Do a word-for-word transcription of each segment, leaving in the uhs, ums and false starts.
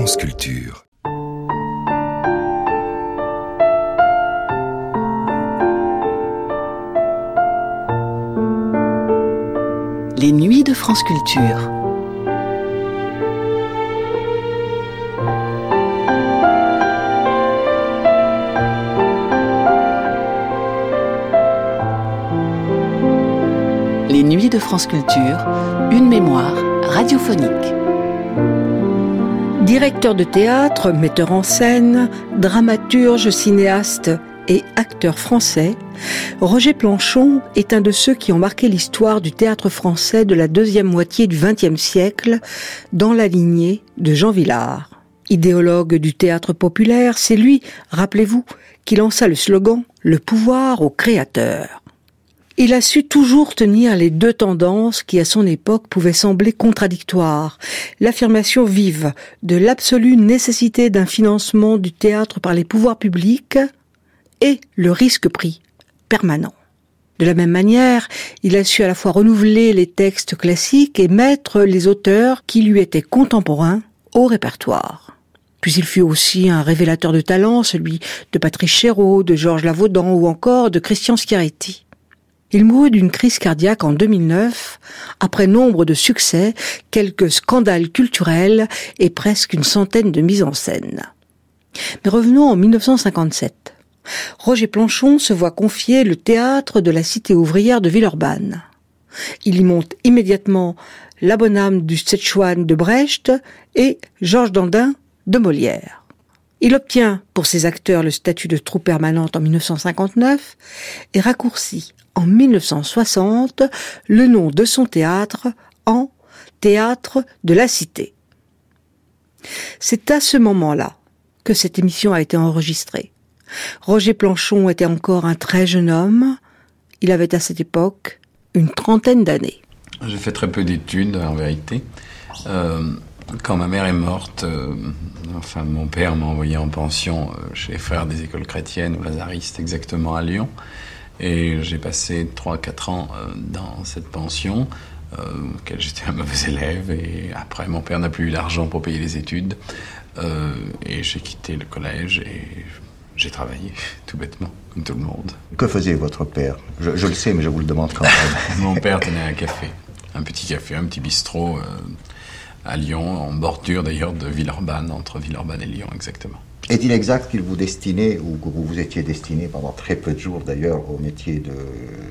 France Culture. Les nuits de France Culture. Les nuits de France Culture, une mémoire radiophonique. Directeur de théâtre, metteur en scène, dramaturge, cinéaste et acteur français, Roger Planchon est un de ceux qui ont marqué l'histoire du théâtre français de la deuxième moitié du vingtième siècle, dans la lignée de Jean Vilar. Idéologue du théâtre populaire, c'est lui, rappelez-vous, qui lança le slogan « Le pouvoir aux créateurs ». Il a su toujours tenir les deux tendances qui, à son époque, pouvaient sembler contradictoires. L'affirmation vive de l'absolue nécessité d'un financement du théâtre par les pouvoirs publics et le risque pris permanent. De la même manière, il a su à la fois renouveler les textes classiques et mettre les auteurs qui lui étaient contemporains au répertoire. Puis il fut aussi un révélateur de talent, celui de Patrice Chéreau, de Georges Lavaudan ou encore de Christian Schiaretti. Il mourut d'une crise cardiaque en deux mille neuf, après nombre de succès, quelques scandales culturels et presque une centaine de mises en scène. Mais revenons en dix-neuf cent cinquante-sept. Roger Planchon se voit confier le théâtre de la cité ouvrière de Villeurbanne. Il y monte immédiatement La Bonne Âme du Szechuan de Brecht et Georges Dandin de Molière. Il obtient pour ses acteurs le statut de troupe permanente en dix-neuf cent cinquante-neuf et raccourcit en dix-neuf cent soixante le nom de son théâtre en Théâtre de la Cité. C'est à ce moment-là que cette émission a été enregistrée. Roger Planchon était encore un très jeune homme. Il avait à cette époque une trentaine d'années. J'ai fait très peu d'études, en vérité. Euh, quand ma mère est morte, euh, enfin mon père m'a envoyé en pension euh, chez les Frères des Écoles Chrétiennes, ou Lazaristes, exactement à Lyon. Et j'ai passé trois à quatre ans euh, dans cette pension, euh, auquel j'étais un mauvais élève. Et après, mon père n'a plus eu l'argent pour payer les études. Euh, et j'ai quitté le collège et j'ai travaillé, tout bêtement, comme tout le monde. Que faisait votre père ? je, je le sais, mais je vous le demande quand même. Mon père tenait un café, un petit café, un petit bistrot euh, à Lyon, en bordure d'ailleurs de Villeurbanne, entre Villeurbanne et Lyon exactement. Est-il exact qu'il vous destinait, ou que vous vous étiez destiné pendant très peu de jours d'ailleurs, au métier de cuisinier ?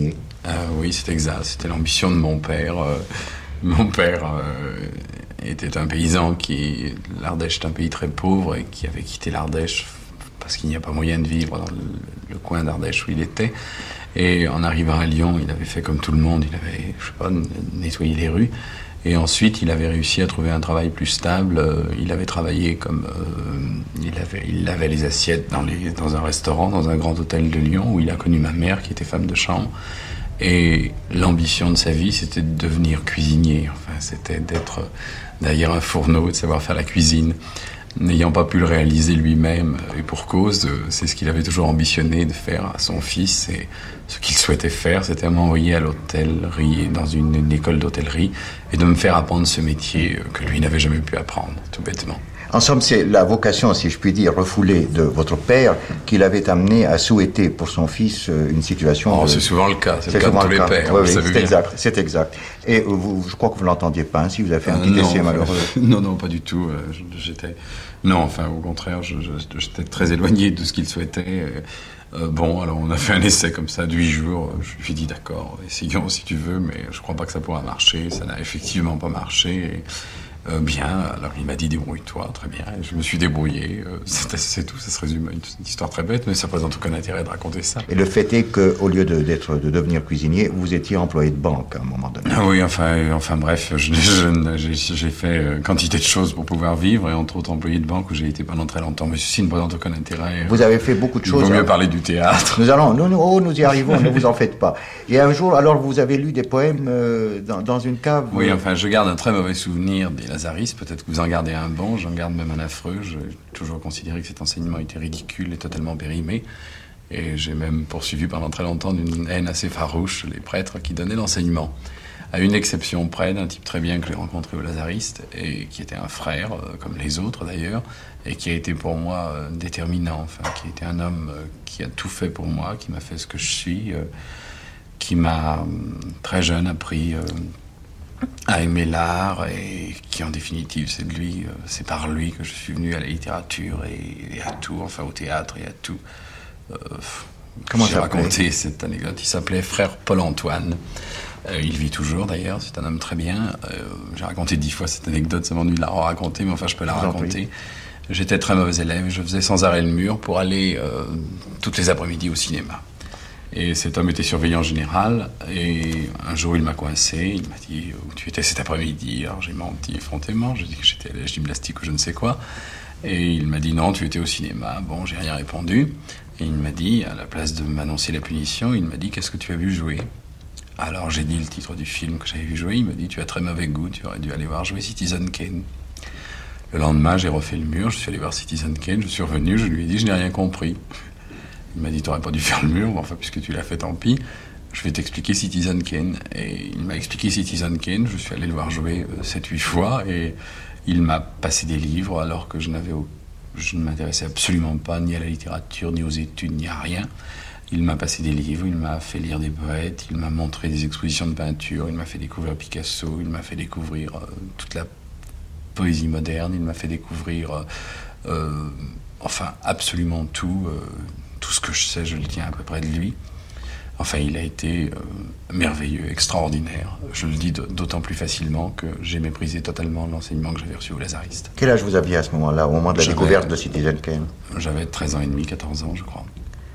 euh, Oui, c'est exact. C'était l'ambition de mon père. Euh, mon père euh, était un paysan qui... L'Ardèche est un pays très pauvre et qui avait quitté l'Ardèche parce qu'il n'y a pas moyen de vivre dans le, le coin d'Ardèche où il était. Et en arrivant à Lyon, il avait fait comme tout le monde. Il avait, je sais pas, nettoyé les rues. Et ensuite, il avait réussi à trouver un travail plus stable. Euh, il avait travaillé comme... Euh, il, avait, il lavait les assiettes dans, les, dans un restaurant, dans un grand hôtel de Lyon, où il a connu ma mère, qui était femme de chambre. Et l'ambition de sa vie, c'était de devenir cuisinier. Enfin, c'était d'être derrière un fourneau, de savoir faire la cuisine. N'ayant pas pu le réaliser lui-même, et pour cause, c'est ce qu'il avait toujours ambitionné de faire à son fils. Et ce qu'il souhaitait faire, c'était m'envoyer à l'hôtellerie, dans une, une école d'hôtellerie, et de me faire apprendre ce métier que lui n'avait jamais pu apprendre, tout bêtement. En somme, c'est la vocation, si je puis dire, refoulée de votre père qui l'avait amené à souhaiter pour son fils une situation... Oh, de... c'est souvent le cas, c'est, c'est le cas de tous les cas. pères. Oui, oui, c'est bien. exact, c'est exact. Et vous, je crois que vous ne l'entendiez pas ainsi, vous avez fait un euh, petit non, essai malheureux. Non, non, pas du tout. J'étais... Non, enfin, au contraire, je, je, j'étais très éloigné de ce qu'il souhaitait. Euh, bon, alors on a fait un essai comme ça de huit jours. Je lui ai dit d'accord, essayons si tu veux, mais je crois pas que ça pourra marcher. Ça n'a effectivement pas marché. Et, euh, bien, alors il m'a dit débrouille-toi, très bien. Et je me suis débrouillé. Euh, c'est, c'est tout, ça se résume à une, une histoire très bête, mais ça présente aucun intérêt de raconter ça. Et le fait est qu'au lieu de, d'être, de devenir cuisinier, vous étiez employé de banque à un moment donné. Ah oui, enfin, enfin bref, je, je, j'ai, j'ai fait euh, quantité de choses pour pouvoir vivre, et entre autres employé de banque où j'ai été pendant très longtemps. Mais ceci ne présente aucun intérêt. Vous avez fait beaucoup de il choses. Il vaut mieux hein. parler du théâtre. Nous allons, nous, nous, oh, nous y arrivons, ne vous en faites pas. Et un jour, alors, vous avez lu des poèmes euh, dans, dans une cave. Oui, enfin, je garde un très mauvais souvenir des Lazaristes. Peut-être que vous en gardez un bon, j'en garde même un affreux. J'ai toujours considéré que cet enseignement était ridicule et totalement périmé. Et j'ai même poursuivi pendant très longtemps d'une haine assez farouche les prêtres qui donnaient l'enseignement. à une exception près d'un type très bien que j'ai rencontré au Lazariste, et qui était un frère, euh, comme les autres d'ailleurs, et qui a été pour moi euh, déterminant, enfin, qui était un homme euh, qui a tout fait pour moi, qui m'a fait ce que je suis, euh, qui m'a, euh, très jeune, appris euh, à aimer l'art, et qui en définitive, c'est de lui, euh, c'est par lui que je suis venu à la littérature et, et à tout, enfin au théâtre et à tout. Euh, Comment J'ai ça raconté cette anecdote. Il s'appelait Frère Paul-Antoine. Euh, il vit toujours d'ailleurs, c'est un homme très bien. Euh, j'ai raconté dix fois cette anecdote, ça m'ennuie de la raconter, mais enfin je peux la raconter. J'étais très mauvais élève, je faisais sans arrêt le mur pour aller euh, toutes les après-midi au cinéma. Et cet homme était surveillant général, et un jour il m'a coincé, il m'a dit où tu étais cet après-midi. Alors j'ai menti effrontément, j'ai dit que j'étais à la gymnastique ou je ne sais quoi. Et il m'a dit non, tu étais au cinéma. Bon, j'ai rien répondu. Et il m'a dit, à la place de m'annoncer la punition, il m'a dit qu'est-ce que tu as vu jouer? Alors j'ai dit le titre du film que j'avais vu jouer, il m'a dit tu as très mauvais goût, tu aurais dû aller voir jouer Citizen Kane. Le lendemain, j'ai refait le mur, je suis allé voir Citizen Kane, je suis revenu, je lui ai dit je n'ai rien compris. Il m'a dit tu n'aurais pas dû faire le mur, enfin puisque tu l'as fait, tant pis, je vais t'expliquer Citizen Kane. Et il m'a expliqué Citizen Kane, je suis allé le voir jouer sept huit fois, et il m'a passé des livres alors que je n'avais aucun. Je ne m'intéressais absolument pas ni à la littérature, ni aux études, ni à rien. Il m'a passé des livres, il m'a fait lire des poètes, il m'a montré des expositions de peinture, il m'a fait découvrir Picasso, il m'a fait découvrir euh, toute la poésie moderne, il m'a fait découvrir, euh, euh, enfin, absolument tout. Euh, tout ce que je sais, je le tiens à peu près de lui. Enfin, il a été euh, merveilleux, extraordinaire. Je le dis d'autant plus facilement que j'ai méprisé totalement l'enseignement que j'avais reçu au Lazariste. Quel âge vous aviez à ce moment-là, au moment de la J'avais, découverte de Citizen Kane? J'avais treize ans et demi, quatorze ans, je crois.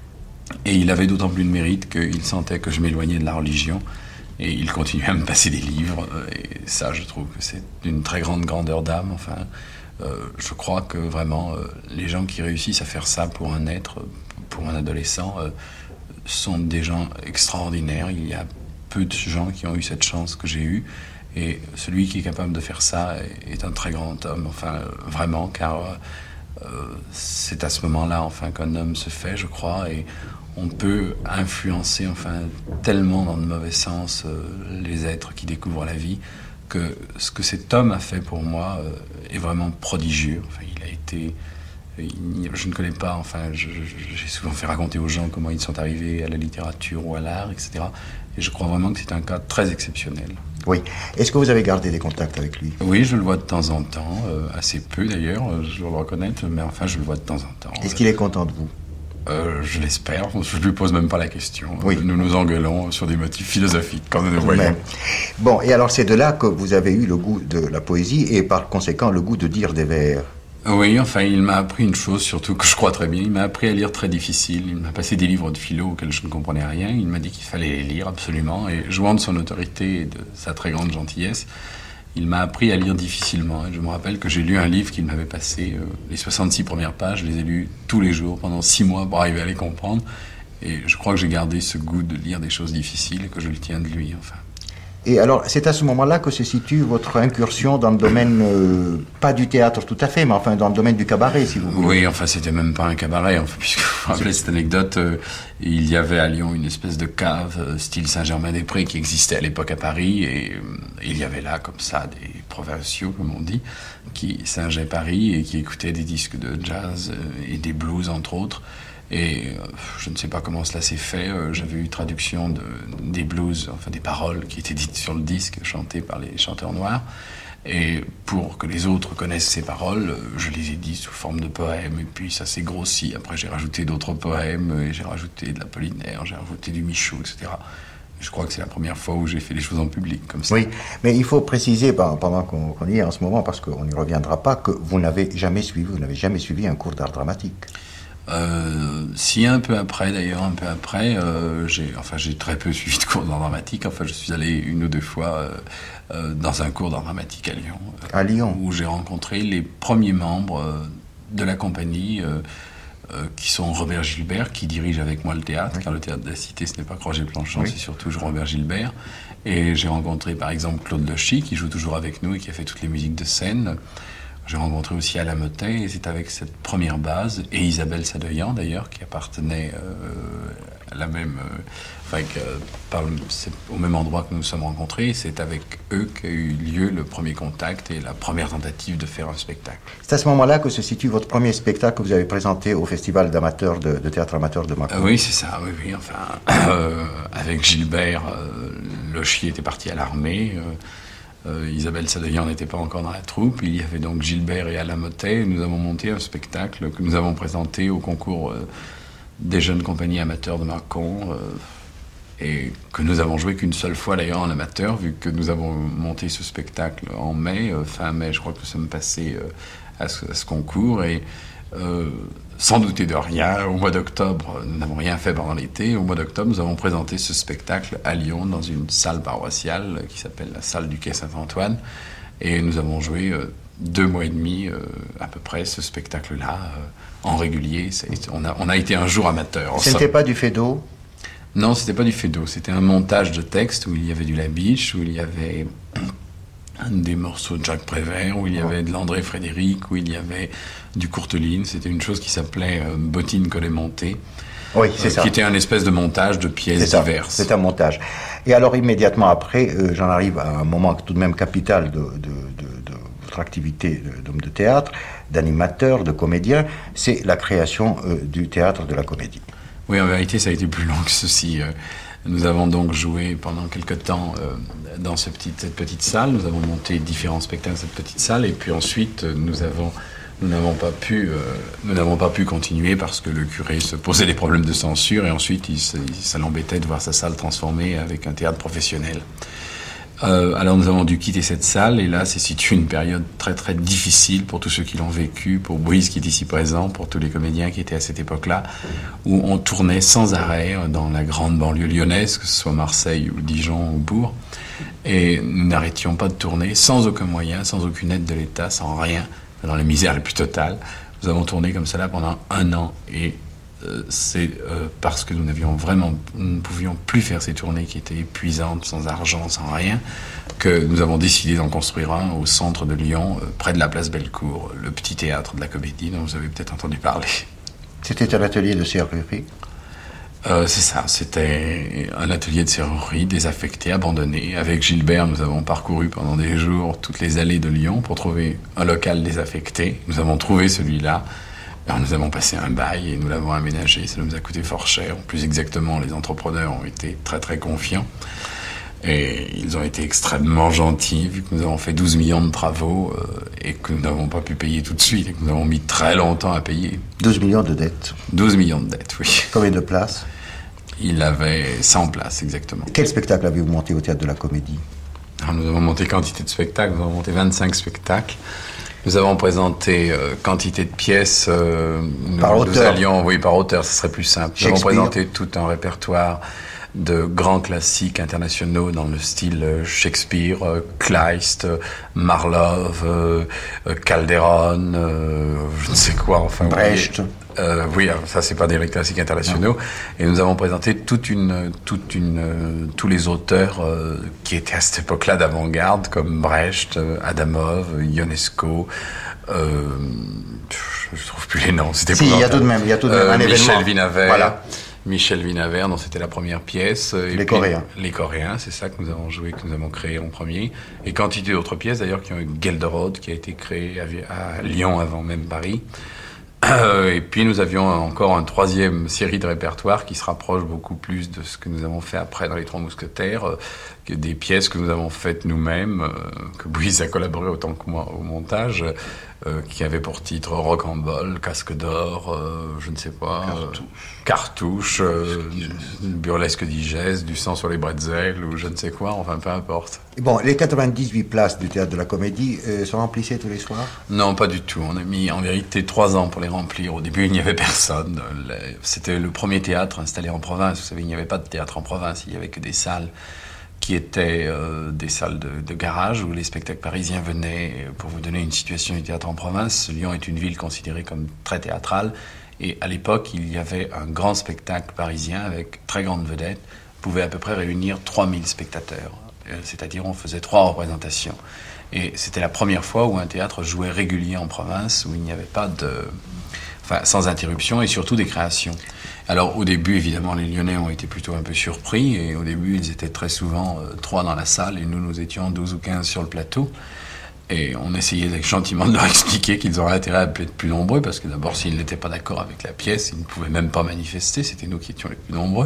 Et il avait d'autant plus de mérite qu'il sentait que je m'éloignais de la religion, et il continuait à me passer des livres. Et ça, je trouve que c'est d'une très grande grandeur d'âme. Enfin, euh, je crois que vraiment, euh, les gens qui réussissent à faire ça pour un être, pour un adolescent, euh, sont des gens extraordinaires. Il y a peu de gens qui ont eu cette chance que j'ai eue, et celui qui est capable de faire ça est, est un très grand homme, enfin euh, vraiment, car euh, c'est à ce moment-là enfin qu'un homme se fait, je crois, et on peut influencer enfin tellement dans le mauvais sens euh, les êtres qui découvrent la vie, que ce que cet homme a fait pour moi euh, est vraiment prodigieux. Enfin, il a été Je ne connais pas, enfin, je, je, j'ai souvent fait raconter aux gens comment ils sont arrivés à la littérature ou à l'art, et cetera. Et je crois vraiment que c'est un cas très exceptionnel. Oui. Est-ce que vous avez gardé des contacts avec lui? Oui, je le vois de temps en temps, euh, assez peu d'ailleurs, je dois le reconnaître, mais enfin, je le vois de temps en temps. Est-ce qu'il est content de vous? Euh, je l'espère, je ne lui pose même pas la question. Oui. Nous nous engueulons sur des motifs philosophiques quand nous nous voyons. Même. Bon, et alors c'est de là que vous avez eu le goût de la poésie et par conséquent le goût de dire des vers. Oui, enfin, il m'a appris une chose, surtout que je crois très bien. Il m'a appris à lire très difficile. Il m'a passé des livres de philo auxquels je ne comprenais rien. Il m'a dit qu'il fallait les lire absolument. Et jouant de son autorité et de sa très grande gentillesse, il m'a appris à lire difficilement. Et je me rappelle que j'ai lu un livre qu'il m'avait passé, euh, les soixante-six premières pages. Je les ai lues tous les jours pendant six mois pour arriver à les comprendre. Et je crois que j'ai gardé ce goût de lire des choses difficiles et que je le tiens de lui, enfin. Et alors, c'est à ce moment-là que se situe votre incursion dans le domaine, euh, pas du théâtre tout à fait, mais enfin dans le domaine du cabaret, si vous voulez. Oui, enfin, c'était même pas un cabaret, enfin, puisque vous vous rappelez cette anecdote, euh, il y avait à Lyon une espèce de cave, euh, style Saint-Germain-des-Prés, qui existait à l'époque à Paris, et euh, il y avait là, comme ça, des provinciaux, comme on dit, qui singeaient Paris et qui écoutaient des disques de jazz euh, et des blues, entre autres. Et euh, je ne sais pas comment cela s'est fait, euh, j'avais eu traduction de, des blues, enfin des paroles qui étaient dites sur le disque, chantées par les chanteurs noirs. Et pour que les autres connaissent ces paroles, euh, je les ai dites sous forme de poèmes, et puis ça s'est grossi. Après j'ai rajouté d'autres poèmes, et j'ai rajouté de l'Apollinaire, j'ai rajouté du Michaud, et cetera. Je crois que c'est la première fois où j'ai fait les choses en public, comme ça. Oui, mais il faut préciser, pendant qu'on, qu'on y est en ce moment, parce qu'on n'y reviendra pas, que vous n'avez jamais suivi, vous n'avez jamais suivi un cours d'art dramatique. Euh, si un peu après d'ailleurs, un peu après, euh, j'ai, enfin j'ai très peu suivi de cours d'art dramatique. Enfin, je suis allé une ou deux fois euh, euh, dans un cours d'art dramatique à Lyon. Euh, à Lyon, où j'ai rencontré les premiers membres euh, de la compagnie, euh, euh, qui sont Robert Gilbert, qui dirige avec moi le théâtre, oui. Car le théâtre de la Cité, ce n'est pas Roger Planchon, oui. C'est surtout Robert Gilbert. Et j'ai rencontré par exemple Claude Lochy, qui joue toujours avec nous et qui a fait toutes les musiques de scène. j'ai rencontré aussi Alain Mottet, et c'est avec cette première base, et Isabelle Sadoyan d'ailleurs, qui appartenait euh, à la même, euh, enfin, euh, par le, c'est au même endroit que nous nous sommes rencontrés, c'est avec eux qu'a eu lieu le premier contact et la première tentative de faire un spectacle. C'est à ce moment-là que se situe votre premier spectacle que vous avez présenté au Festival d'amateurs de, de théâtre amateur de Mâcon. Euh, oui, c'est ça, oui, oui, enfin, euh, avec Gilbert, euh, Lochier était parti à l'armée, euh, Euh, Isabelle Sadoyan n'était pas encore dans la troupe. Il y avait donc Gilbert et Alain Mottet. Nous avons monté un spectacle que nous avons présenté au concours euh, des jeunes compagnies amateurs de Mâcon, euh, et que nous avons joué qu'une seule fois d'ailleurs en amateur, vu que nous avons monté ce spectacle en mai, euh, fin mai, je crois que nous sommes passés euh, à, ce, à ce concours, et euh, sans douter de rien, au mois d'octobre, nous n'avons rien fait pendant l'été, au mois d'octobre, nous avons présenté ce spectacle à Lyon, dans une salle paroissiale qui s'appelle la salle du Quai Saint-Antoine, et nous avons joué euh, deux mois et demi, euh, à peu près, ce spectacle-là, euh, en régulier. C'est, on, a, on a été un jour amateur. Ce n'était pas du Feydeau ? Non, c'était pas du Feydeau, c'était un montage de texte où il y avait du Labiche, où il y avait des morceaux de Jacques Prévert, où il y avait de l'André Frédéric, où il y avait du Courteline. C'était une chose qui s'appelait euh, Bottine collée montée. Oui, c'est euh, ça. Qui était un espèce de montage de pièces c'est diverses. C'est un montage. Et alors, immédiatement après, euh, j'en arrive à un moment tout de même capital de, de, de, de votre activité d'homme de théâtre, d'animateur, de comédien, c'est la création euh, du théâtre de la comédie. Oui, en vérité, ça a été plus long que ceci. Nous avons donc joué pendant quelque temps euh, dans ce petit, cette petite salle. Nous avons monté différents spectacles dans cette petite salle, et puis ensuite, nous avons, nous n'avons pas pu, euh, nous n'avons pas pu continuer parce que le curé se posait des problèmes de censure, et ensuite, il, il, ça l'embêtait de voir sa salle transformée avec un théâtre professionnel. Euh, alors nous avons dû quitter cette salle, et là, c'est situé une période très très difficile pour tous ceux qui l'ont vécu, pour Brice qui est ici présent, pour tous les comédiens qui étaient à cette époque-là, où on tournait sans arrêt dans la grande banlieue lyonnaise, que ce soit Marseille ou Dijon ou Bourg, et nous n'arrêtions pas de tourner sans aucun moyen, sans aucune aide de l'État, sans rien, dans la misère la plus totale. Nous avons tourné comme cela pendant un an, et Euh, c'est euh, parce que nous n'avions vraiment, nous ne pouvions plus faire ces tournées qui étaient épuisantes, sans argent, sans rien, que nous avons décidé d'en construire un au centre de Lyon, euh, près de la place Bellecour, le petit théâtre de la Comédie dont vous avez peut-être entendu parler. C'était un atelier de serrurerie ? Euh, c'est ça, c'était un atelier de serrurerie désaffecté, abandonné. Avec Gilbert, nous avons parcouru pendant des jours toutes les allées de Lyon pour trouver un local désaffecté. Nous avons trouvé celui-là. Alors nous avons passé un bail et nous l'avons aménagé. Ça nous a coûté fort cher. Plus exactement, les entrepreneurs ont été très très confiants. Et ils ont été extrêmement gentils, vu que nous avons fait douze millions de travaux euh, et que nous n'avons pas pu payer tout de suite, et que nous avons mis très longtemps à payer. douze millions de dettes. douze millions de dettes, oui. Combien de places ? Il avait cent places, exactement. Quel spectacle avez-vous monté au Théâtre de la Comédie ? Alors, nous avons monté quantité de spectacles, nous avons monté vingt-cinq spectacles. Nous avons présenté euh, quantité de pièces. Euh, par nous, auteur. Nous allions, oui, par auteur, ce serait plus simple. Nous avons présenté tout un répertoire de grands classiques internationaux dans le style Shakespeare, euh, Kleist, Marlowe, euh, Calderon, euh, je ne sais quoi, enfin. Brecht. Euh, oui, alors ça c'est pas des classiques internationaux. Non. Et nous avons présenté toute une, toute une, euh, tous les auteurs euh, qui étaient à cette époque-là d'avant-garde, comme Brecht, euh, Adamov, Ionesco. Euh, je ne trouve plus les noms. C'était si, il y a tout de même, il y a tout de même euh, un Michel événement. Vinavert. Voilà. Michel Vinavert, dont c'était la première pièce. Et les puis, Coréens. Les Coréens, c'est ça que nous avons joué, que nous avons créé en premier. Et quantité d'autres pièces, d'ailleurs, qui ont eu Gelderode, qui a été créé à, à Lyon avant même Paris. Euh, et puis nous avions encore une troisième série de répertoires qui se rapproche beaucoup plus de ce que nous avons fait après dans Les Trois Mousquetaires, euh, que des pièces que nous avons faites nous-mêmes, euh, que Brice a collaboré autant que moi au montage, euh, qui avaient pour titre Rocambole, Casque d'or, euh, je ne sais pas, Cartouche, euh, Burlesque digeste, Du sang sur les bretzels, ou je ne sais quoi, enfin peu importe. Bon, les quatre-vingt-dix-huit places du Théâtre de la Comédie euh, sont remplissées tous les soirs ? Non, pas du tout. On a mis en vérité trois ans pour les remplir. Au début, il n'y avait personne. C'était le premier théâtre installé en province. Vous savez, il n'y avait pas de théâtre en province. Il n'y avait que des salles qui étaient euh, des salles de, de garage où les spectacles parisiens venaient. Pour vous donner une situation du théâtre en province, Lyon est une ville considérée comme très théâtrale. Et à l'époque, il y avait un grand spectacle parisien avec très grande vedette, pouvait à peu près réunir trois mille spectateurs. C'est-à-dire on faisait trois représentations. Et c'était la première fois où un théâtre jouait régulier en province, où il n'y avait pas de... Enfin, sans interruption, et surtout des créations. Alors, au début, évidemment, les Lyonnais ont été plutôt un peu surpris, et au début, ils étaient très souvent euh, trois dans la salle, et nous, nous étions douze ou quinze sur le plateau. Et on essayait gentiment de leur expliquer qu'ils auraient intérêt à être plus nombreux, parce que d'abord, s'ils n'étaient pas d'accord avec la pièce, ils ne pouvaient même pas manifester, c'était nous qui étions les plus nombreux.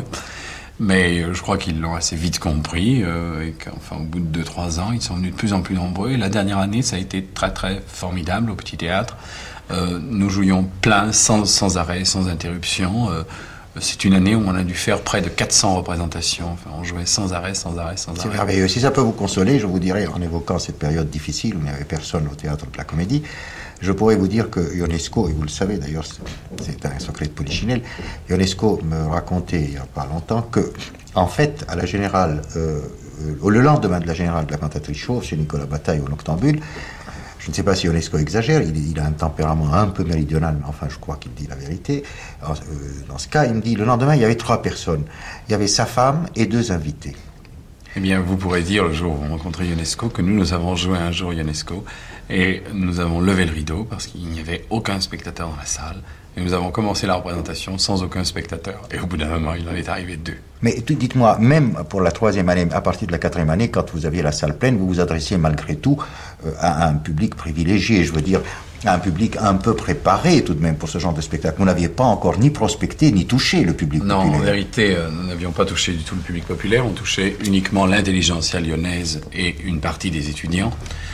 Mais euh, je crois qu'ils l'ont assez vite compris, euh, et qu'enfin, au bout de deux trois ans, ils sont venus de plus en plus nombreux. Et la dernière année, ça a été très très formidable au Petit Théâtre. Euh, nous jouions plein, sans, sans arrêt, sans interruption. Euh, c'est une année où on a dû faire près de quatre cents représentations. Enfin, on jouait sans arrêt, sans arrêt, sans arrêt. C'est merveilleux. Si ça peut vous consoler, je vous dirais, en évoquant cette période difficile où il n'y avait personne au Théâtre de la Comédie, je pourrais vous dire que Ionesco, et vous le savez d'ailleurs, c'est un secret de Polichinelle, Ionesco me racontait il n'y a pas longtemps que, en fait, à la Générale, euh, euh, le lendemain de la Générale de la Cantatrice Chauve, chez Nicolas Bataille au Noctambule, je ne sais pas si Ionesco exagère, il, il a un tempérament un peu méridional, mais enfin je crois qu'il dit la vérité. Alors, euh, dans ce cas, il me dit, le lendemain, il y avait trois personnes. Il y avait sa femme et deux invités. Eh bien, vous pourrez dire, le jour où vous rencontrez Ionesco, que nous, nous avons joué un jour Ionesco, et nous avons levé le rideau, parce qu'il n'y avait aucun spectateur dans la salle, et nous avons commencé la représentation sans aucun spectateur. Et au bout d'un moment, il en est arrivé deux. Mais dites-moi, même pour la troisième année, à partir de la quatrième année, quand vous aviez la salle pleine, vous vous adressiez malgré tout euh, à un public privilégié, je veux dire, à un public un peu préparé tout de même pour ce genre de spectacle. Vous n'aviez pas encore ni prospecté, ni touché le public non, populaire. Non, en vérité, euh, nous n'avions pas touché du tout le public populaire, on touchait uniquement l'intelligentsia lyonnaise et une partie des étudiants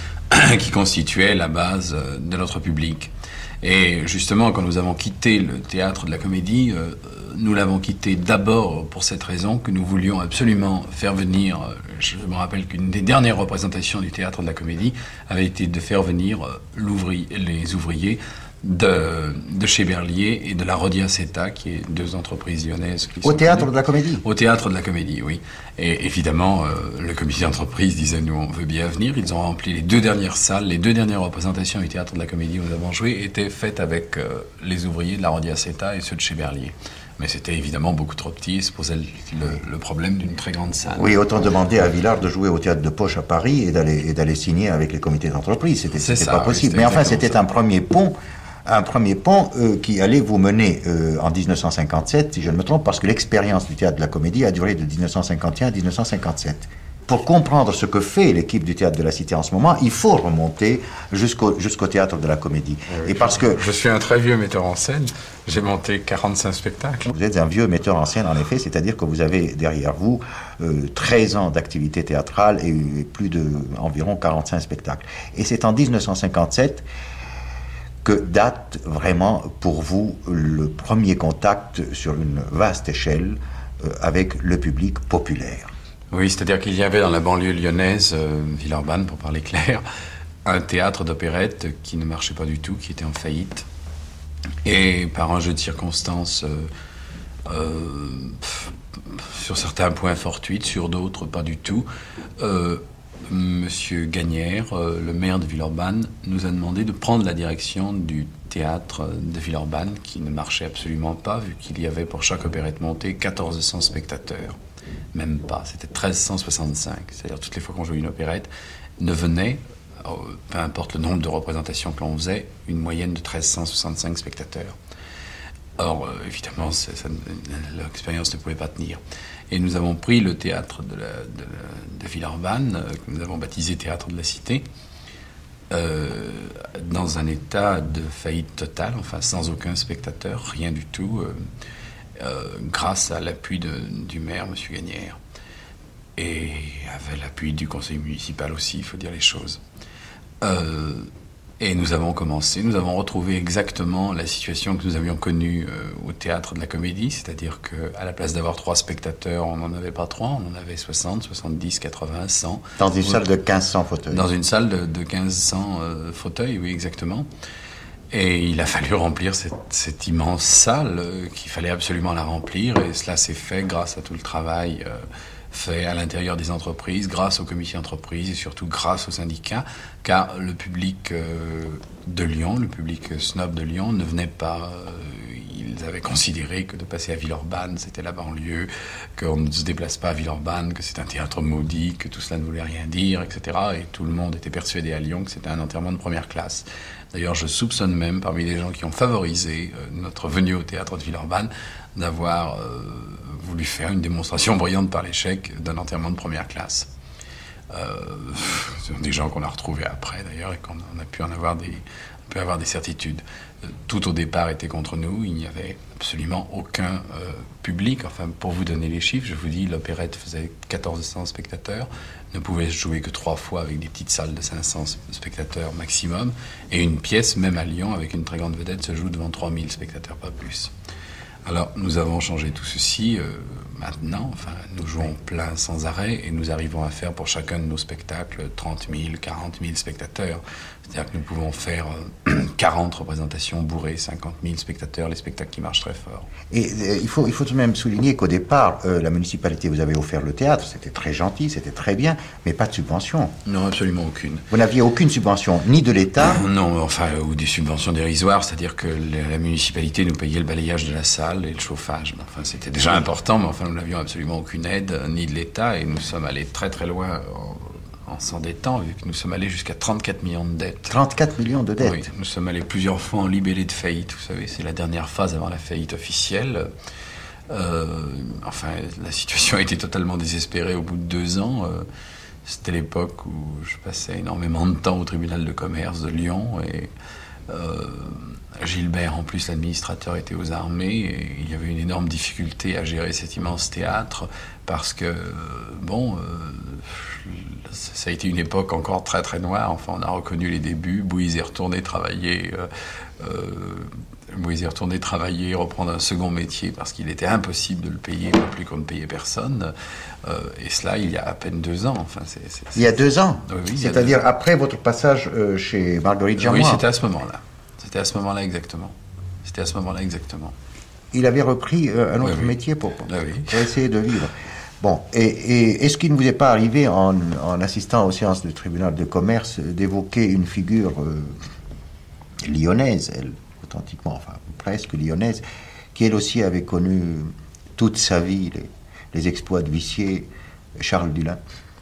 qui constituaient la base euh, de notre public. Et justement, quand nous avons quitté le Théâtre de la Comédie, euh, nous l'avons quitté d'abord pour cette raison que nous voulions absolument faire venir, euh, je me rappelle qu'une des dernières représentations du Théâtre de la Comédie avait été de faire venir euh, l'ouvri- les ouvriers de, de chez Berlier et de la Rodia Seta, qui est deux entreprises lyonnaises. Qui Au Théâtre de la Comédie? Au Théâtre de la Comédie, oui. Et évidemment, euh, le comité d'entreprise disait, nous, on veut bien venir. Ils ont rempli les deux dernières salles. Les deux dernières représentations du Théâtre de la Comédie où nous avons joué étaient faites avec euh, les ouvriers de la Rodia Seta et ceux de chez Berlier. Mais c'était évidemment beaucoup trop petit et se posait le, le, le problème d'une très grande salle. Oui, autant demander à Villard de jouer au Théâtre de Poche à Paris et d'aller, et d'aller signer avec les comités d'entreprise. C'était, c'était ça, pas possible. Oui, Mais enfin, c'était ça. un premier pont. Un premier pont euh, qui allait vous mener euh, en dix-neuf cent cinquante-sept, si je ne me trompe, parce que l'expérience du Théâtre de la Comédie a duré de dix-neuf cent cinquante et un à dix-neuf cent cinquante-sept. Pour comprendre ce que fait l'équipe du Théâtre de la Cité en ce moment, il faut remonter jusqu'au, jusqu'au Théâtre de la Comédie. Oui, et parce que je suis un très vieux metteur en scène, j'ai monté quarante-cinq spectacles. Vous êtes un vieux metteur en scène, en effet, c'est-à-dire que vous avez derrière vous euh, treize ans d'activité théâtrale et, et plus de environ quarante-cinq spectacles. Et c'est en dix-neuf cent cinquante-sept que date vraiment pour vous le premier contact sur une vaste échelle euh, avec le public populaire. Oui, c'est-à-dire qu'il y avait dans la banlieue lyonnaise, euh, Villeurbanne pour parler clair, un théâtre d'opérette qui ne marchait pas du tout, qui était en faillite. Et par un jeu de circonstances, euh, euh, pff, sur certains points fortuites, sur d'autres pas du tout, euh, Monsieur Gagnère, euh, le maire de Villeurbanne, nous a demandé de prendre la direction du théâtre de Villeurbanne, qui ne marchait absolument pas, vu qu'il y avait pour chaque opérette montée quatorze cents spectateurs. Même pas, c'était treize cent soixante-cinq. C'est-à-dire toutes les fois qu'on jouait une opérette, ne venait, euh, peu importe le nombre de représentations que l'on faisait, une moyenne de treize cent soixante-cinq spectateurs. Or, euh, évidemment, c'est, ça, l'expérience ne pouvait pas tenir. Et nous avons pris le théâtre de, la, de, la, de Villeurbanne, euh, que nous avons baptisé Théâtre de la Cité, euh, dans un état de faillite totale, enfin sans aucun spectateur, rien du tout, euh, euh, grâce à l'appui de, du maire, M. Gagnère, et avec l'appui du conseil municipal aussi, il faut dire les choses. Euh, Et nous avons commencé, nous avons retrouvé exactement la situation que nous avions connue euh, au Théâtre de la Comédie, c'est-à-dire qu'à la place d'avoir trois spectateurs, on n'en avait pas trois, on en avait soixante, soixante-dix, quatre-vingts, cent. Dans une salle de quinze cents fauteuils. Dans une salle de, de quinze cents euh, fauteuils, oui, exactement. Et il a fallu remplir cette, cette immense salle, euh, qu'il fallait absolument la remplir, et cela s'est fait grâce à tout le travail euh, fait à l'intérieur des entreprises, grâce au comité d'entreprise et surtout grâce aux syndicats, car le public euh, de Lyon, le public snob de Lyon ne venait pas, euh, ils ils avaient considéré que de passer à Villeurbanne, c'était la banlieue, qu'on ne se déplace pas à Villeurbanne, que c'est un théâtre maudit, que tout cela ne voulait rien dire, et cetera. Et tout le monde était persuadé à Lyon que c'était un enterrement de première classe. D'ailleurs, je soupçonne même, parmi les gens qui ont favorisé euh, notre venue au théâtre de Villeurbanne, d'avoir euh, voulu faire une démonstration brillante par l'échec d'un enterrement de première classe. Euh, ce sont des gens qu'on a retrouvés après, d'ailleurs, et qu'on a pu en avoir des, on peut avoir des certitudes. Euh, tout au départ était contre nous, il n'y avait absolument aucun euh, public. Enfin, pour vous donner les chiffres, je vous dis, l'opérette faisait quatorze cents spectateurs, ne pouvait jouer que trois fois avec des petites salles de cinq cents spectateurs maximum, et une pièce, même à Lyon, avec une très grande vedette, se joue devant trois mille spectateurs, pas plus. Alors, nous avons changé tout ceci euh, maintenant. Enfin, nous jouons plein sans arrêt et nous arrivons à faire pour chacun de nos spectacles trente mille, quarante mille spectateurs. C'est-à-dire que nous pouvons faire euh, quarante représentations bourrées, cinquante mille spectateurs, les spectacles qui marchent très fort. Et euh, il faut, il faut tout de même souligner qu'au départ, euh, la municipalité vous avait offert le théâtre, c'était très gentil, c'était très bien, mais pas de subvention. Non, absolument aucune. Vous n'aviez aucune subvention, ni de l'État. Non, enfin, ou des subventions dérisoires, c'est-à-dire que la, la municipalité nous payait le balayage de la salle et le chauffage. Enfin, c'était déjà important, mais enfin, nous n'avions absolument aucune aide, ni de l'État, et nous sommes allés très très loin en, en s'endettant, vu que nous sommes allés jusqu'à trente-quatre millions de dettes. trente-quatre millions de dettes. Oui, nous sommes allés plusieurs fois en libellé de faillite, vous savez, c'est la dernière phase avant la faillite officielle. Euh, enfin, la situation a été totalement désespérée au bout de deux ans. Euh, c'était l'époque où je passais énormément de temps au tribunal de commerce de Lyon, et euh, Gilbert, en plus, l'administrateur, était aux armées, et il y avait une énorme difficulté à gérer cet immense théâtre, parce que, bon, euh, ça a été une époque encore très très noire. Enfin, on a reconnu les débuts. Bouise est retourné travailler, euh, euh, Bouise est retourné travailler, reprendre un second métier, parce qu'il était impossible de le payer, non plus qu'on ne payait personne. Euh, et cela, il y a à peine deux ans. Enfin, c'est, c'est, il y a deux ans oui, oui, C'est-à-dire deux ans. Après votre passage euh, chez Marguerite Germois. Oui, c'était à ce moment-là. C'était à ce moment-là exactement. C'était à ce moment-là exactement. Il avait repris euh, un autre oui, oui. métier pour, pour, oui, oui. pour essayer de vivre. Bon, et, et est-ce qu'il ne vous est pas arrivé, en, en assistant aux séances du tribunal de commerce, d'évoquer une figure euh, lyonnaise, elle, authentiquement, enfin presque lyonnaise, qui elle aussi avait connu toute sa vie les, les exploits de Vissier, Charles Dulin?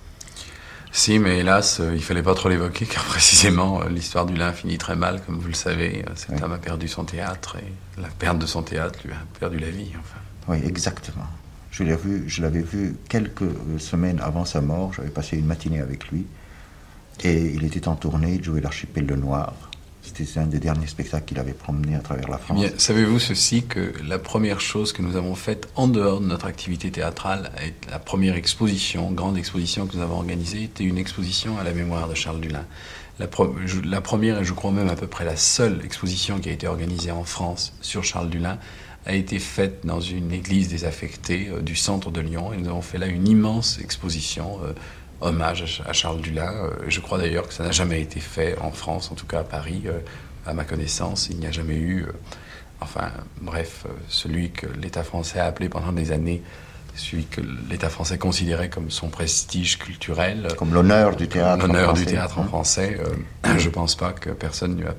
Si, mais hélas, euh, il ne fallait pas trop l'évoquer, car précisément, euh, l'histoire du Lin finit très mal, comme vous le savez. Euh, cet oui. homme a perdu son théâtre, et la perte de son théâtre lui a perdu la vie, enfin. Oui, exactement. Je l'ai vu, je l'avais vu quelques semaines avant sa mort, j'avais passé une matinée avec lui, et il était en tournée, il jouait l'Archipel le Noir. C'était un des derniers spectacles qu'il avait promené à travers la France. Eh bien, savez-vous ceci, que la première chose que nous avons faite en dehors de notre activité théâtrale, la première exposition, grande exposition que nous avons organisée, était une exposition à la mémoire de Charles Dulin. La, pro- la première, et je crois même à peu près la seule exposition qui a été organisée en France sur Charles Dulin, a été faite dans une église désaffectée euh, du centre de Lyon, et nous avons fait là une immense exposition euh, hommage à Charles Dulin. Euh, je crois d'ailleurs que ça n'a jamais été fait en France, en tout cas à Paris, euh, à ma connaissance. Il n'y a jamais eu, euh, enfin bref, euh, celui que l'État français a appelé pendant des années, celui que l'État français considérait comme son prestige culturel. Comme l'honneur du théâtre l'honneur en français. du théâtre en français. Euh, je ne pense pas que personne n'a,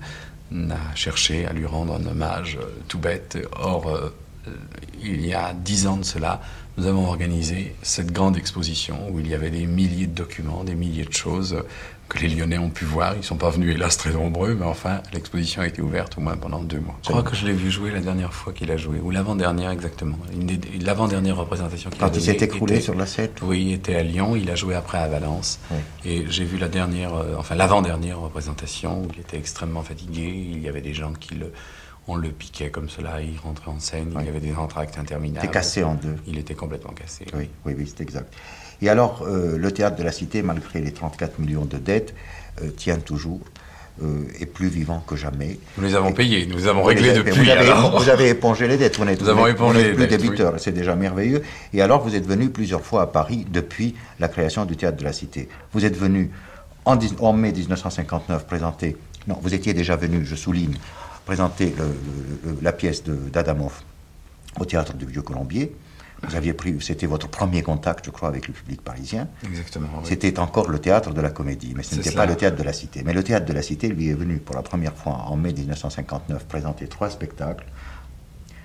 n'a cherché à lui rendre un hommage euh, tout bête. Or, euh, il y a dix ans de cela, nous avons organisé cette grande exposition où il y avait des milliers de documents, des milliers de choses que les Lyonnais ont pu voir. Ils ne sont pas venus, hélas, très nombreux, mais enfin, l'exposition a été ouverte au moins pendant deux mois. Je crois que je l'ai vu jouer la dernière fois qu'il a joué, ou l'avant-dernière exactement. Une des, l'avant-dernière représentation qu'il Quand a donnée. Quand il s'est écroulé était, sur la scène. Oui, il était à Lyon, il a joué après à Valence. Oui. Et j'ai vu la dernière, euh, enfin l'avant-dernière représentation où il était extrêmement fatigué. Il y avait des gens qui le... On le piquait comme cela, il rentrait en scène, oui. Il y avait des entr'actes interminables. Il était cassé en deux. Il était complètement cassé. Oui, oui, oui, c'est exact. Et alors, euh, le Théâtre de la Cité, malgré les trente-quatre millions de dettes, euh, tient toujours, euh, est plus vivant que jamais. Nous les avons et, payés, nous les avons réglés depuis. Vous avez, alors. vous avez épongé les dettes, vous n'êtes, nous avons épongé les plus dettes, débiteur, oui. C'est déjà merveilleux. Et alors, vous êtes venu plusieurs fois à Paris depuis la création du Théâtre de la Cité. Vous êtes venu en, en mai dix-neuf cent cinquante-neuf présenter, non, vous étiez déjà venu, je souligne, présenter le, le, la pièce de, d'Adamov au Théâtre du Vieux-Colombier. Vous aviez pris, c'était votre premier contact, je crois, avec le public parisien. Exactement. Oui. C'était encore le Théâtre de la Comédie, mais ce C'est n'était cela. pas le Théâtre de la Cité. Mais le Théâtre de la Cité, lui, est venu pour la première fois en mai dix-neuf cent cinquante-neuf présenter trois spectacles.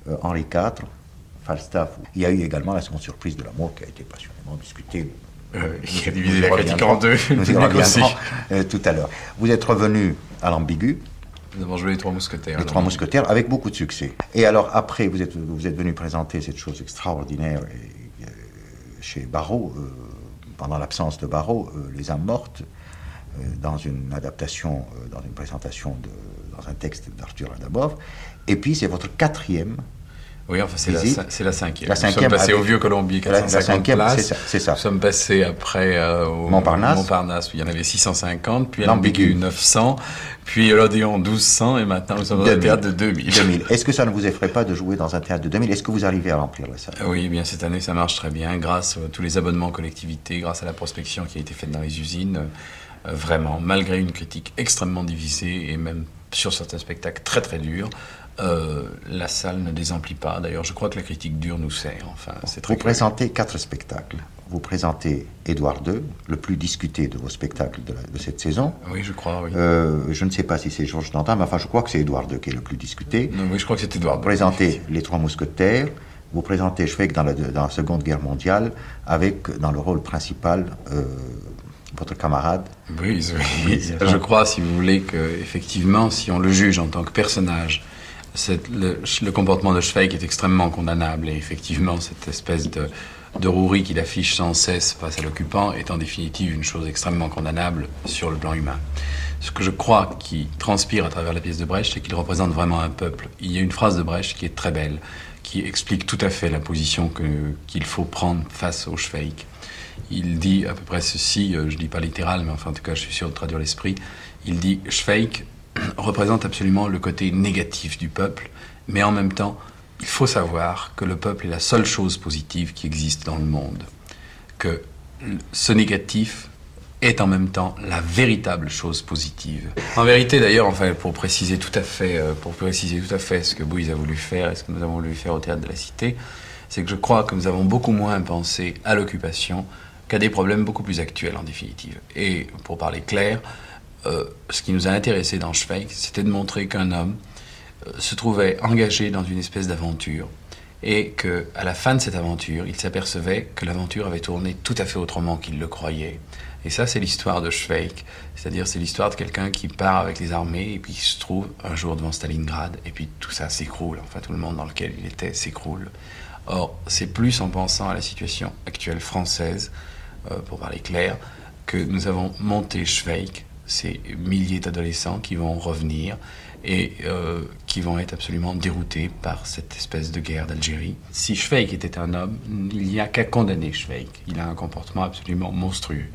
euh, Henri quatre, Falstaff. Il y a eu également la seconde surprise de l'amour qui a été passionnément discutée. Euh, qui a divisé la critique en deux. Nous y reviendrons euh, tout à l'heure. Vous êtes revenu à l'Ambigu. Nous avons joué les Trois Mousquetaires. Les Trois Mousquetaires avec beaucoup de succès. Et alors après, vous êtes, vous êtes venu présenter cette chose extraordinaire et, euh, chez Barrault, euh, pendant l'absence de Barrault, euh, Les âmes mortes, euh, dans une adaptation, euh, dans une présentation, de, dans un texte d'Arthur Adamov. Et puis c'est votre quatrième. Oui, enfin, c'est, la, c'est la cinquième. La cinquième. Nous sommes passés avec, au Vieux Colombier, quatre cent cinquante la, la cinquième, places. C'est ça, c'est ça. Nous sommes passés après euh, au Montparnasse. Montparnasse, où il y en avait six cent cinquante, puis à l'Ambigu neuf cents, puis à l'Odéon douze cents, et maintenant nous sommes dans un théâtre de deux mille. deux mille. Est-ce que ça ne vous effraie pas de jouer dans un théâtre de deux mille? Est-ce que vous arrivez à remplir la salle? Oui, eh bien cette année ça marche très bien, grâce à tous les abonnements collectivités, grâce à la prospection qui a été faite dans les usines. Euh, vraiment, malgré une critique extrêmement divisée, et même sur certains spectacles très très durs, Euh, la salle ne désemplit pas. D'ailleurs, je crois que la critique dure nous sert. Enfin, c'est très vous présentez quatre spectacles. Vous présentez Édouard deux, le plus discuté de vos spectacles de, la, de cette saison. Oui, je crois, oui. Euh, je ne sais pas si c'est Georges Dantin, mais enfin, je crois que c'est Édouard deux qui est le plus discuté. Non, oui, je crois que c'est Édouard deux. Vous présentez Les Trois Mousquetaires. Vous présentez Schweik dans la, dans la Seconde Guerre mondiale, avec, dans le rôle principal, euh, votre camarade. Oui, oui. Je crois, si vous voulez, qu'effectivement, si on le juge en tant que personnage, C'est le, le comportement de Schweik est extrêmement condamnable, et effectivement cette espèce de, de rouerie qu'il affiche sans cesse face à l'occupant est en définitive une chose extrêmement condamnable sur le plan humain. Ce que je crois qui transpire à travers la pièce de Brecht, c'est qu'il représente vraiment un peuple. Il y a une phrase de Brecht qui est très belle, qui explique tout à fait la position que, qu'il faut prendre face au Schweik. Il dit à peu près ceci, je ne dis pas littéral, mais enfin en tout cas je suis sûr de traduire l'esprit. Il dit « Schweik représente absolument le côté négatif du peuple, mais en même temps, il faut savoir que le peuple est la seule chose positive qui existe dans le monde. Que ce négatif est en même temps la véritable chose positive. » En vérité, d'ailleurs, enfin, pour préciser tout à fait, pour préciser tout à fait ce que Bouise a voulu faire et ce que nous avons voulu faire au Théâtre de la Cité, c'est que je crois que nous avons beaucoup moins pensé à l'occupation qu'à des problèmes beaucoup plus actuels, en définitive. Et pour parler clair, Euh, ce qui nous a intéressé dans Schweik, c'était de montrer qu'un homme euh, se trouvait engagé dans une espèce d'aventure, et qu'à la fin de cette aventure, il s'apercevait que l'aventure avait tourné tout à fait autrement qu'il le croyait. Et ça, c'est l'histoire de Schweik, c'est-à-dire c'est l'histoire de quelqu'un qui part avec les armées et puis qui se trouve un jour devant Stalingrad, et puis tout ça s'écroule, enfin tout le monde dans lequel il était s'écroule. Or, c'est plus en pensant à la situation actuelle française, euh, pour parler clair, que nous avons monté Schweik, ces milliers d'adolescents qui vont revenir et euh, qui vont être absolument déroutés par cette espèce de guerre d'Algérie. Si Schweik était un homme, il n'y a qu'à condamner Schweik. Il a un comportement absolument monstrueux.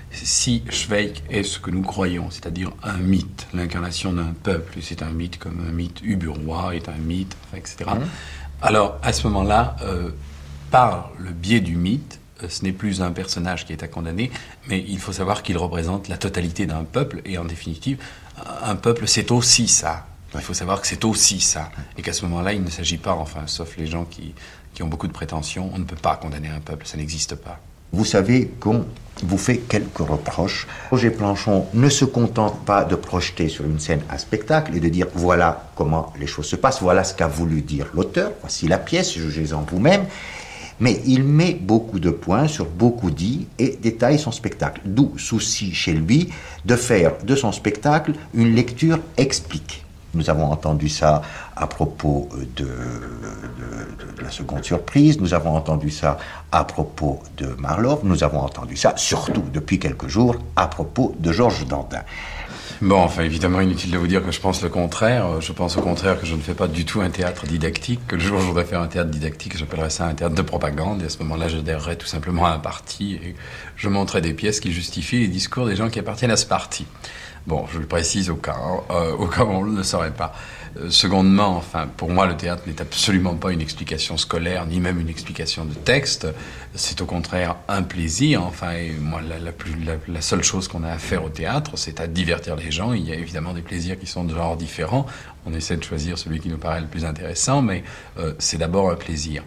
Si Schweik est ce que nous croyons, c'est-à-dire un mythe, l'incarnation d'un peuple, c'est un mythe comme un mythe uburois est un mythe, et cetera. Mmh. Alors, à ce moment-là, euh, par le biais du mythe, ce n'est plus un personnage qui est à condamner, mais il faut savoir qu'il représente la totalité d'un peuple, et en définitive, un peuple, c'est aussi ça. Il faut savoir que c'est aussi ça, et qu'à ce moment-là, il ne s'agit pas, enfin, sauf les gens qui, qui ont beaucoup de prétentions, on ne peut pas condamner un peuple, ça n'existe pas. Vous savez qu'on vous fait quelques reproches. Roger Planchon ne se contente pas de projeter sur une scène un spectacle et de dire voilà comment les choses se passent, voilà ce qu'a voulu dire l'auteur, voici la pièce, jugez-en vous-même. Mais il met beaucoup de points sur beaucoup dit et détaille son spectacle. D'où souci chez lui de faire de son spectacle une lecture expliquée. Nous avons entendu ça à propos de, de, de, de la seconde surprise, nous avons entendu ça à propos de Marlowe, nous avons entendu ça, surtout depuis quelques jours, à propos de Georges Dantin. Bon, enfin, évidemment, inutile de vous dire que je pense le contraire. Je pense au contraire que je ne fais pas du tout un théâtre didactique, que le jour où je voudrais faire un théâtre didactique, j'appellerais ça un théâtre de propagande, et à ce moment-là, j'adhérerais tout simplement à un parti, et je montrerais des pièces qui justifient les discours des gens qui appartiennent à ce parti. Bon, je le précise au cas, euh, au cas où on ne le saurait pas. Euh, secondement, enfin, pour moi, le théâtre n'est absolument pas une explication scolaire, ni même une explication de texte. C'est au contraire un plaisir. Enfin, et moi, la, la, plus, la, la seule chose qu'on a à faire au théâtre, c'est à divertir les gens. Il y a évidemment des plaisirs qui sont de genre différents. On essaie de choisir celui qui nous paraît le plus intéressant, mais euh, c'est d'abord un plaisir.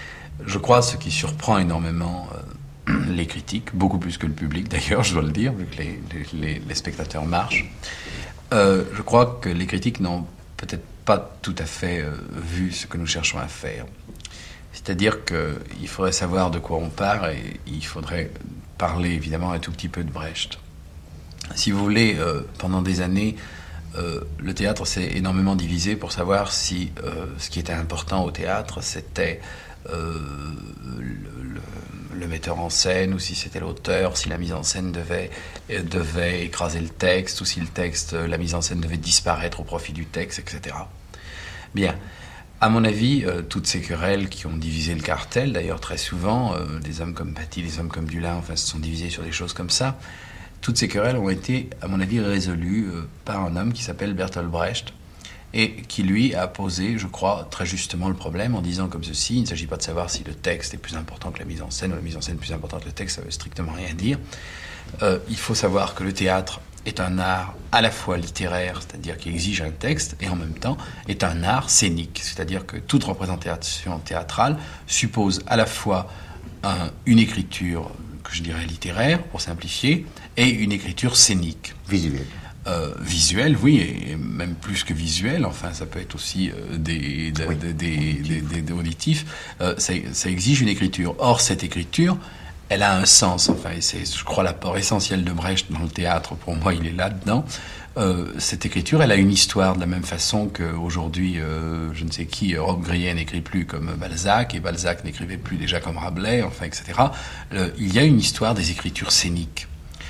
Je crois ce qui surprend énormément euh, les critiques, beaucoup plus que le public d'ailleurs, je dois le dire, vu que les, les, les spectateurs marchent. Euh, je crois que les critiques n'ont peut-être pas tout à fait euh, vu ce que nous cherchons à faire. C'est-à-dire qu'il faudrait savoir de quoi on parle et il faudrait parler évidemment un tout petit peu de Brecht. Si vous voulez, euh, pendant des années, euh, le théâtre s'est énormément divisé pour savoir si euh, ce qui était important au théâtre, c'était euh, le, le, le metteur en scène ou si c'était l'auteur, si la mise en scène devait, euh, devait écraser le texte ou si le texte, la mise en scène devait disparaître au profit du texte, et cetera. Bien. À mon avis, euh, toutes ces querelles qui ont divisé le cartel, d'ailleurs très souvent, euh, des hommes comme Paty, des hommes comme Dulin, enfin, se sont divisés sur des choses comme ça. Toutes ces querelles ont été, à mon avis, résolues euh, par un homme qui s'appelle Bertolt Brecht et qui, lui, a posé, je crois, très justement le problème en disant comme ceci, il ne s'agit pas de savoir si le texte est plus important que la mise en scène ou la mise en scène est plus importante que le texte, ça veut strictement rien dire. Euh, il faut savoir que le théâtre est un art à la fois littéraire, c'est-à-dire qui exige un texte, et en même temps est un art scénique, c'est-à-dire que toute représentation théâtrale suppose à la fois un, une écriture, que je dirais littéraire, pour simplifier, et une écriture scénique. Visuelle. Euh, visuelle, oui, et même plus que visuelle, enfin ça peut être aussi euh, des, de, oui. des, des, des, des, des auditifs, euh, ça, ça exige une écriture. Or, cette écriture, elle a un sens, enfin, et c'est, je crois, l'apport essentiel de Brecht dans le théâtre, pour moi, il est là-dedans. Euh, cette écriture, elle a une histoire, de la même façon qu'aujourd'hui, euh, je ne sais qui, Rob Grillet n'écrit plus comme Balzac, et Balzac n'écrivait plus déjà comme Rabelais, enfin, et cetera. Le, il y a une histoire des écritures scéniques.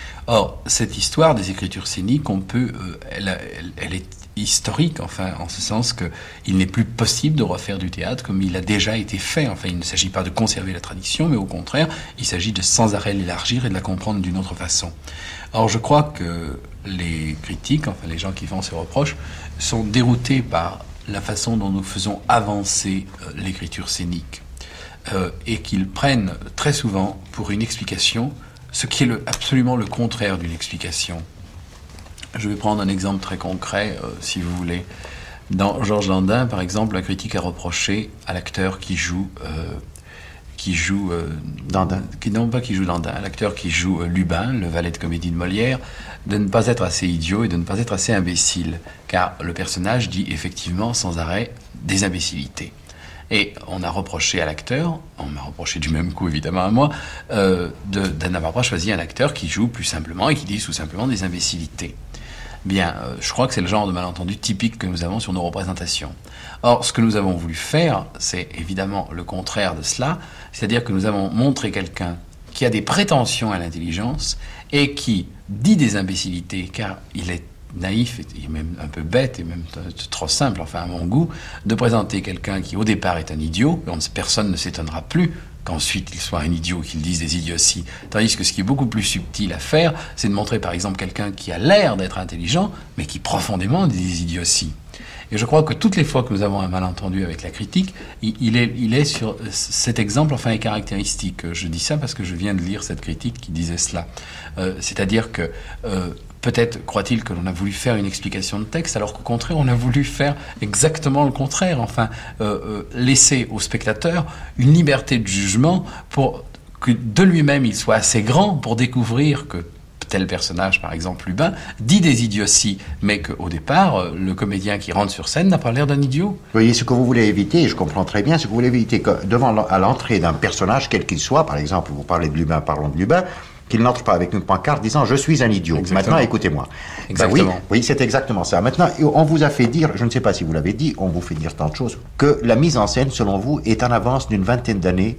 Or, cette histoire des écritures scéniques, on peut, euh, elle, elle, elle est historique, enfin, en ce sens qu'il n'est plus possible de refaire du théâtre comme il a déjà été fait. Enfin, il ne s'agit pas de conserver la tradition, mais au contraire, il s'agit de sans arrêt l'élargir et de la comprendre d'une autre façon. Or, je crois que les critiques, enfin les gens qui font ces reproches, sont déroutés par la façon dont nous faisons avancer euh, l'écriture scénique euh, et qu'ils prennent très souvent pour une explication ce qui est le, absolument le contraire d'une explication. Je vais prendre un exemple très concret, euh, si vous voulez. Dans Georges Landin, par exemple, la critique a reproché à l'acteur qui joue... Euh, qui joue... Euh, Dandin. Qui, non, pas qui joue Dandin, à l'acteur qui joue euh, Lubin, le valet de comédie de Molière, de ne pas être assez idiot et de ne pas être assez imbécile. Car le personnage dit effectivement sans arrêt des imbécilités. Et on a reproché à l'acteur, on m'a reproché du même coup évidemment à moi, euh, de, de n'avoir pas choisi un acteur qui joue plus simplement et qui dit tout simplement des imbécilités. Bien, euh, je crois que c'est le genre de malentendu typique que nous avons sur nos représentations. Or, ce que nous avons voulu faire, c'est évidemment le contraire de cela, c'est-à-dire que nous avons montré quelqu'un qui a des prétentions à l'intelligence et qui dit des imbécilités, car il est naïf et même un peu bête et même trop simple, enfin à mon goût, de présenter quelqu'un qui au départ est un idiot, et personne ne s'étonnera plus qu'ensuite il soit un idiot, qu'il dise des idioties. Tandis que ce qui est beaucoup plus subtil à faire, c'est de montrer par exemple quelqu'un qui a l'air d'être intelligent, mais qui profondément dit des idioties. Et je crois que toutes les fois que nous avons un malentendu avec la critique, il est, il est sur cet exemple, enfin, est caractéristique. Je dis ça parce que je viens de lire cette critique qui disait cela. Euh, c'est-à-dire que euh, peut-être croit-il que l'on a voulu faire une explication de texte, alors qu'au contraire, on a voulu faire exactement le contraire. Enfin, euh, euh, laisser au spectateur une liberté de jugement pour que de lui-même il soit assez grand pour découvrir que tel personnage, par exemple Lubin, dit des idioties, mais qu'au départ, le comédien qui rentre sur scène n'a pas l'air d'un idiot. Vous voyez, ce que vous voulez éviter, et je comprends très bien, ce que vous voulez éviter, que devant à l'entrée d'un personnage, quel qu'il soit, par exemple, vous parlez de Lubin, parlons de Lubin, qu'il n'entre pas avec une pancarte disant « Je suis un idiot ». Maintenant, écoutez-moi. Exactement. Ben oui, oui, c'est exactement ça. Maintenant, on vous a fait dire, je ne sais pas si vous l'avez dit, on vous fait dire tant de choses, que la mise en scène, selon vous, est en avance d'une vingtaine d'années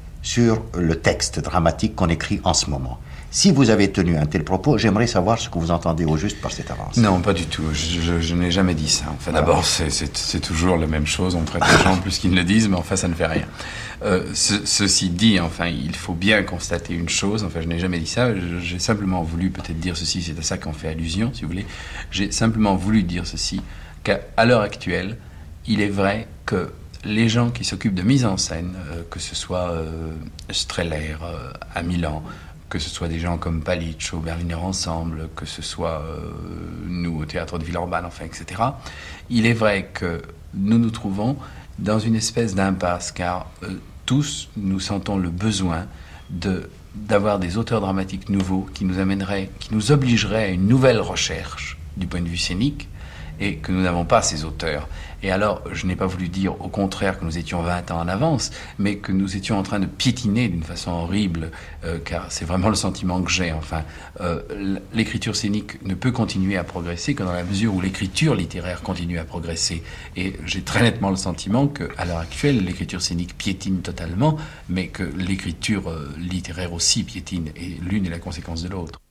sur le texte dramatique qu'on écrit en ce moment. Si vous avez tenu un tel propos, j'aimerais savoir ce que vous entendez au juste par cette avance. Non, pas du tout. Je, je, je n'ai jamais dit ça. Enfin, voilà. D'abord, c'est, c'est, c'est toujours la même chose. On prête les gens plus qu'ils ne le disent, mais enfin, ça ne fait rien. Euh, ce, ceci dit, enfin, il faut bien constater une chose. Enfin, je n'ai jamais dit ça. J'ai simplement voulu peut-être dire ceci. C'est à ça qu'on fait allusion, si vous voulez. J'ai simplement voulu dire ceci, qu'à à l'heure actuelle, il est vrai que les gens qui s'occupent de mise en scène, euh, que ce soit euh, Streller euh, à Milan, que ce soit des gens comme Palitch au Berliner Ensemble, que ce soit euh, nous au Théâtre de Villeurbanne, enfin, et cetera. Il est vrai que nous nous trouvons dans une espèce d'impasse, car euh, tous nous sentons le besoin de, d'avoir des auteurs dramatiques nouveaux qui nous amèneraient, qui nous obligeraient à une nouvelle recherche du point de vue scénique, et que nous n'avons pas ces auteurs. Et alors, je n'ai pas voulu dire au contraire que nous étions vingt ans en avance, mais que nous étions en train de piétiner d'une façon horrible, euh, car c'est vraiment le sentiment que j'ai. Enfin, euh, l'écriture scénique ne peut continuer à progresser que dans la mesure où l'écriture littéraire continue à progresser. Et j'ai très nettement le sentiment qu'à l'heure actuelle, l'écriture scénique piétine totalement, mais que l'écriture euh, littéraire aussi piétine, et l'une est la conséquence de l'autre.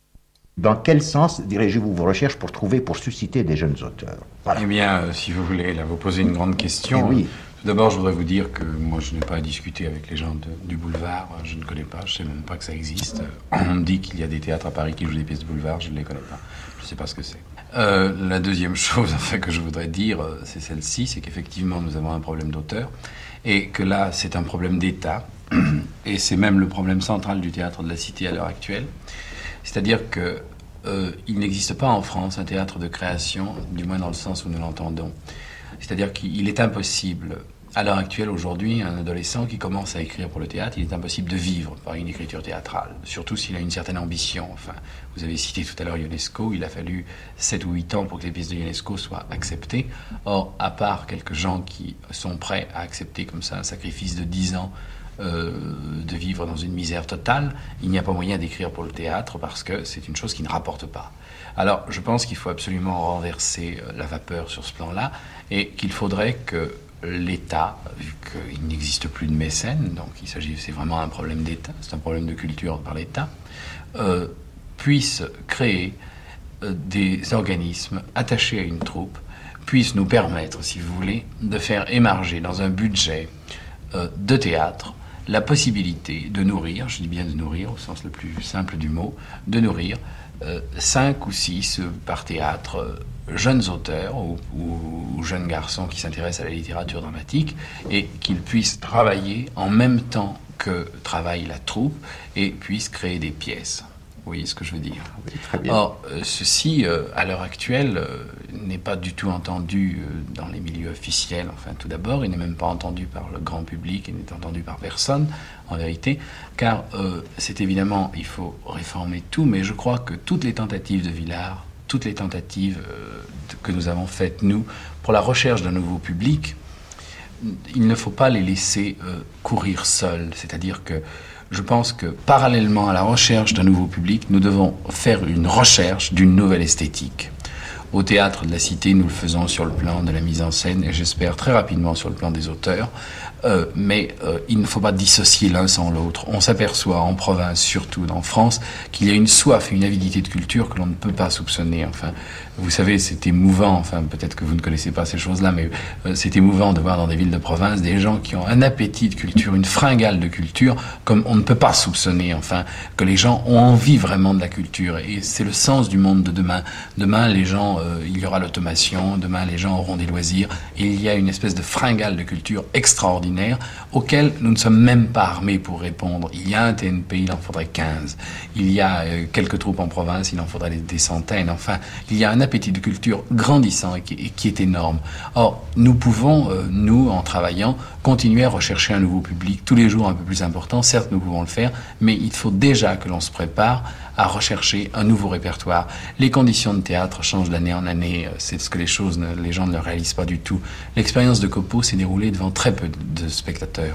Dans quel sens dirigez-vous vos recherches pour trouver, pour susciter des jeunes auteurs? Voilà. Eh bien, euh, si vous voulez, là, vous posez une grande question. Eh oui. Tout d'abord, je voudrais vous dire que moi, je n'ai pas à discuter avec les gens de, du boulevard. Je ne connais pas, je ne sais même pas que ça existe. On me dit qu'il y a des théâtres à Paris qui jouent des pièces de boulevard, je ne les connais pas. Je ne sais pas ce que c'est. Euh, la deuxième chose enfin, que je voudrais dire, c'est celle-ci, c'est qu'effectivement, nous avons un problème d'auteur, et que là, c'est un problème d'État, et c'est même le problème central du théâtre de la Cité à l'heure actuelle. C'est-à-dire que euh, il n'existe pas en France un théâtre de création, du moins dans le sens où nous l'entendons. C'est-à-dire qu'il est impossible, à l'heure actuelle, aujourd'hui, un adolescent qui commence à écrire pour le théâtre, il est impossible de vivre par une écriture théâtrale, surtout s'il a une certaine ambition. Enfin, vous avez cité tout à l'heure Ionesco, il a fallu sept ou huit ans pour que les pièces de Ionesco soient acceptées. Or, à part quelques gens qui sont prêts à accepter comme ça un sacrifice de dix ans, Euh, de vivre dans une misère totale, il n'y a pas moyen d'écrire pour le théâtre parce que c'est une chose qui ne rapporte pas. Alors, je pense qu'il faut absolument renverser euh, la vapeur sur ce plan-là et qu'il faudrait que l'État, vu qu'il n'existe plus de mécènes, donc il s'agit, c'est vraiment un problème d'État, c'est un problème de culture par l'État, euh, puisse créer euh, des organismes attachés à une troupe, puisse nous permettre, si vous voulez, de faire émerger dans un budget euh, de théâtre la possibilité de nourrir, je dis bien de nourrir au sens le plus simple du mot, de nourrir euh, cinq ou six euh, par théâtre euh, jeunes auteurs ou, ou, ou jeunes garçons qui s'intéressent à la littérature dramatique et qu'ils puissent travailler en même temps que travaille la troupe et puissent créer des pièces. Vous voyez ce que je veux dire? Oui, très bien. Or, euh, ceci, euh, à l'heure actuelle, euh, n'est pas du tout entendu euh, dans les milieux officiels. Enfin, tout d'abord, il n'est même pas entendu par le grand public, il n'est entendu par personne, en vérité, car euh, c'est évidemment, il faut réformer tout, mais je crois que toutes les tentatives de Villard, toutes les tentatives euh, de, que nous avons faites, nous, pour la recherche d'un nouveau public, il ne faut pas les laisser euh, courir seuls, c'est-à-dire que je pense que, parallèlement à la recherche d'un nouveau public, nous devons faire une recherche d'une nouvelle esthétique. Au Théâtre de la Cité, nous le faisons sur le plan de la mise en scène, et j'espère très rapidement sur le plan des auteurs, euh, mais euh, il ne faut pas dissocier l'un sans l'autre. On s'aperçoit, en province, surtout en France, qu'il y a une soif et une avidité de culture que l'on ne peut pas soupçonner. Enfin, vous savez, c'est émouvant, enfin, peut-être que vous ne connaissez pas ces choses-là, mais euh, c'est émouvant de voir dans des villes de province des gens qui ont un appétit de culture, une fringale de culture, comme on ne peut pas soupçonner, enfin, que les gens ont envie vraiment de la culture. Et c'est le sens du monde de demain. Demain, les gens, euh, il y aura l'automation, demain, les gens auront des loisirs, et il y a une espèce de fringale de culture extraordinaire auquel nous ne sommes même pas armés pour répondre. Il y a un T N P, il en faudrait quinze. Il y a euh, quelques troupes en province, il en faudrait des, des centaines. Enfin, il y a un appétit de culture grandissant et qui, et qui est énorme. Or, nous pouvons, euh, nous, en travaillant, continuer à rechercher un nouveau public, tous les jours un peu plus important. Certes, nous pouvons le faire, mais il faut déjà que l'on se prépare à rechercher un nouveau répertoire. Les conditions de théâtre changent d'année en année, c'est ce que les choses, ne, les gens ne le réalisent pas du tout. L'expérience de Copeau s'est déroulée devant très peu de spectateurs.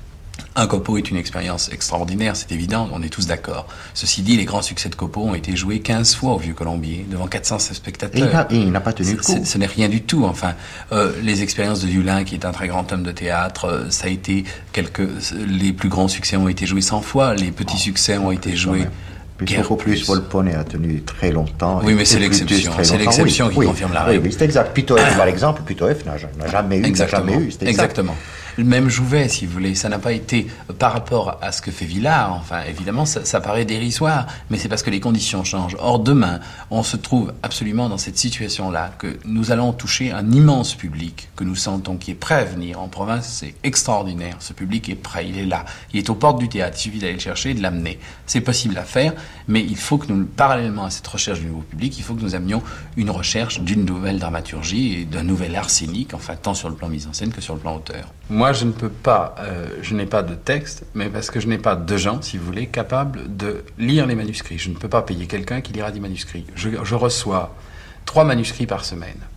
Un Copeau est une expérience extraordinaire, c'est évident, on est tous d'accord. Ceci dit, les grands succès de Copeau ont été joués quinze fois au Vieux-Colombier, devant quatre cents spectateurs. Et il n'a pas tenu le coup. Ce n'est rien du tout, enfin. Euh, les expériences de Yulin, qui est un très grand homme de théâtre, euh, ça a été quelques... Les plus grands succès ont été joués cent fois, les petits oh, succès ont été joués... Plus, beaucoup plus, plus. Volpone a tenu très longtemps. Oui, mais c'est l'exception. C'est l'exception oui, qui oui, confirme la règle. Oui, oui, c'est exact. Pitoëf, par exemple, Pitoëf n'a jamais eu, n'a jamais eu. Exactement. Même Jouvet, si vous voulez, ça n'a pas été par rapport à ce que fait Villard. Enfin, évidemment, ça, ça paraît dérisoire, mais c'est parce que les conditions changent. Or, demain, on se trouve absolument dans cette situation-là, que nous allons toucher un immense public que nous sentons qui est prêt à venir. En province, c'est extraordinaire. Ce public est prêt, il est là. Il est aux portes du théâtre. Il suffit d'aller le chercher et de l'amener. C'est possible à faire, mais il faut que nous, parallèlement à cette recherche du nouveau public, il faut que nous amenions une recherche d'une nouvelle dramaturgie et d'un nouvel art scénique, enfin, tant sur le plan mise en scène que sur le plan auteur. Moi, je ne peux pas, euh, je n'ai pas de texte, mais parce que je n'ai pas de gens, si vous voulez, capables de lire les manuscrits. Je ne peux pas payer quelqu'un qui lira des manuscrits. Je, je reçois trois manuscrits par semaine.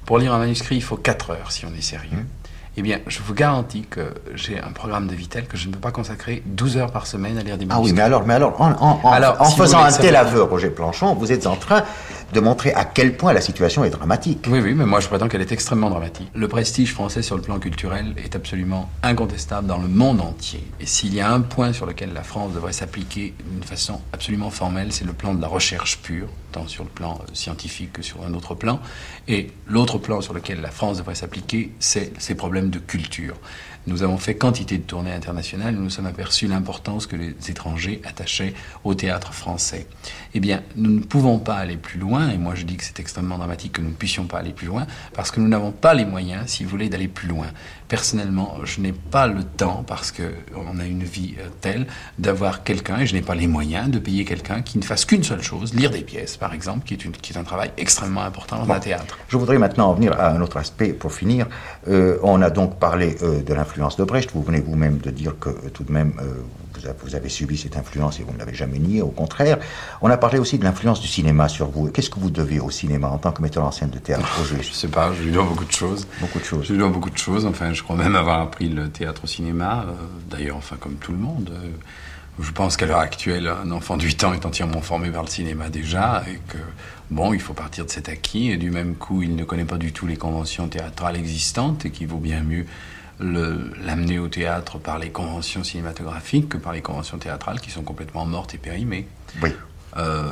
Pour lire un manuscrit, il faut quatre heures si on est sérieux. Mmh. Eh bien, je vous garantis que j'ai un programme de vie tel que je ne peux pas consacrer douze heures par semaine à lire des manuscrits. Ah oui, mais alors, mais alors, en, en, en, alors, en si faisant voulez, un tel aveu, Roger Planchon, vous êtes en train de montrer à quel point la situation est dramatique. Oui, oui, mais moi je prétends qu'elle est extrêmement dramatique. Le prestige français sur le plan culturel est absolument incontestable dans le monde entier. Et s'il y a un point sur lequel la France devrait s'appliquer d'une façon absolument formelle, c'est le plan de la recherche pure, tant sur le plan scientifique que sur un autre plan. Et l'autre plan sur lequel la France devrait s'appliquer, c'est ces problèmes de culture. Nous avons fait quantité de tournées internationales, nous nous sommes aperçus l'importance que les étrangers attachaient au théâtre français. Eh bien, nous ne pouvons pas aller plus loin, et moi je dis que c'est extrêmement dramatique que nous ne puissions pas aller plus loin, parce que nous n'avons pas les moyens, si vous voulez, d'aller plus loin. Personnellement, je n'ai pas le temps, parce qu'on a une vie euh, telle, d'avoir quelqu'un, et je n'ai pas les moyens de payer quelqu'un qui ne fasse qu'une seule chose, lire des pièces, par exemple, qui est, une, qui est un travail extrêmement important dans bon, un théâtre. Je voudrais maintenant en venir à un autre aspect, pour finir. Euh, on a donc parlé euh, de l'influence de Brecht. Vous venez vous-même de dire que euh, tout de même, euh, vous, avez, vous avez subi cette influence et vous ne l'avez jamais nié, au contraire. On a parlé aussi de l'influence du cinéma sur vous. Qu'est-ce que vous devez au cinéma en tant que metteur en scène de théâtre? Je ne sais pas, je lui dois beaucoup de choses. Beaucoup de choses. Je lui dois beaucoup de choses. Enfin, je crois même avoir appris le théâtre au cinéma. Euh, d'ailleurs, enfin, comme tout le monde. Euh, je pense qu'à l'heure actuelle, un enfant de huit ans est entièrement formé par le cinéma déjà, et que, bon, il faut partir de cet acquis, et du même coup, il ne connaît pas du tout les conventions théâtrales existantes, et qu'il vaut bien mieux le, l'amener au théâtre par les conventions cinématographiques que par les conventions théâtrales qui sont complètement mortes et périmées. Oui. Euh,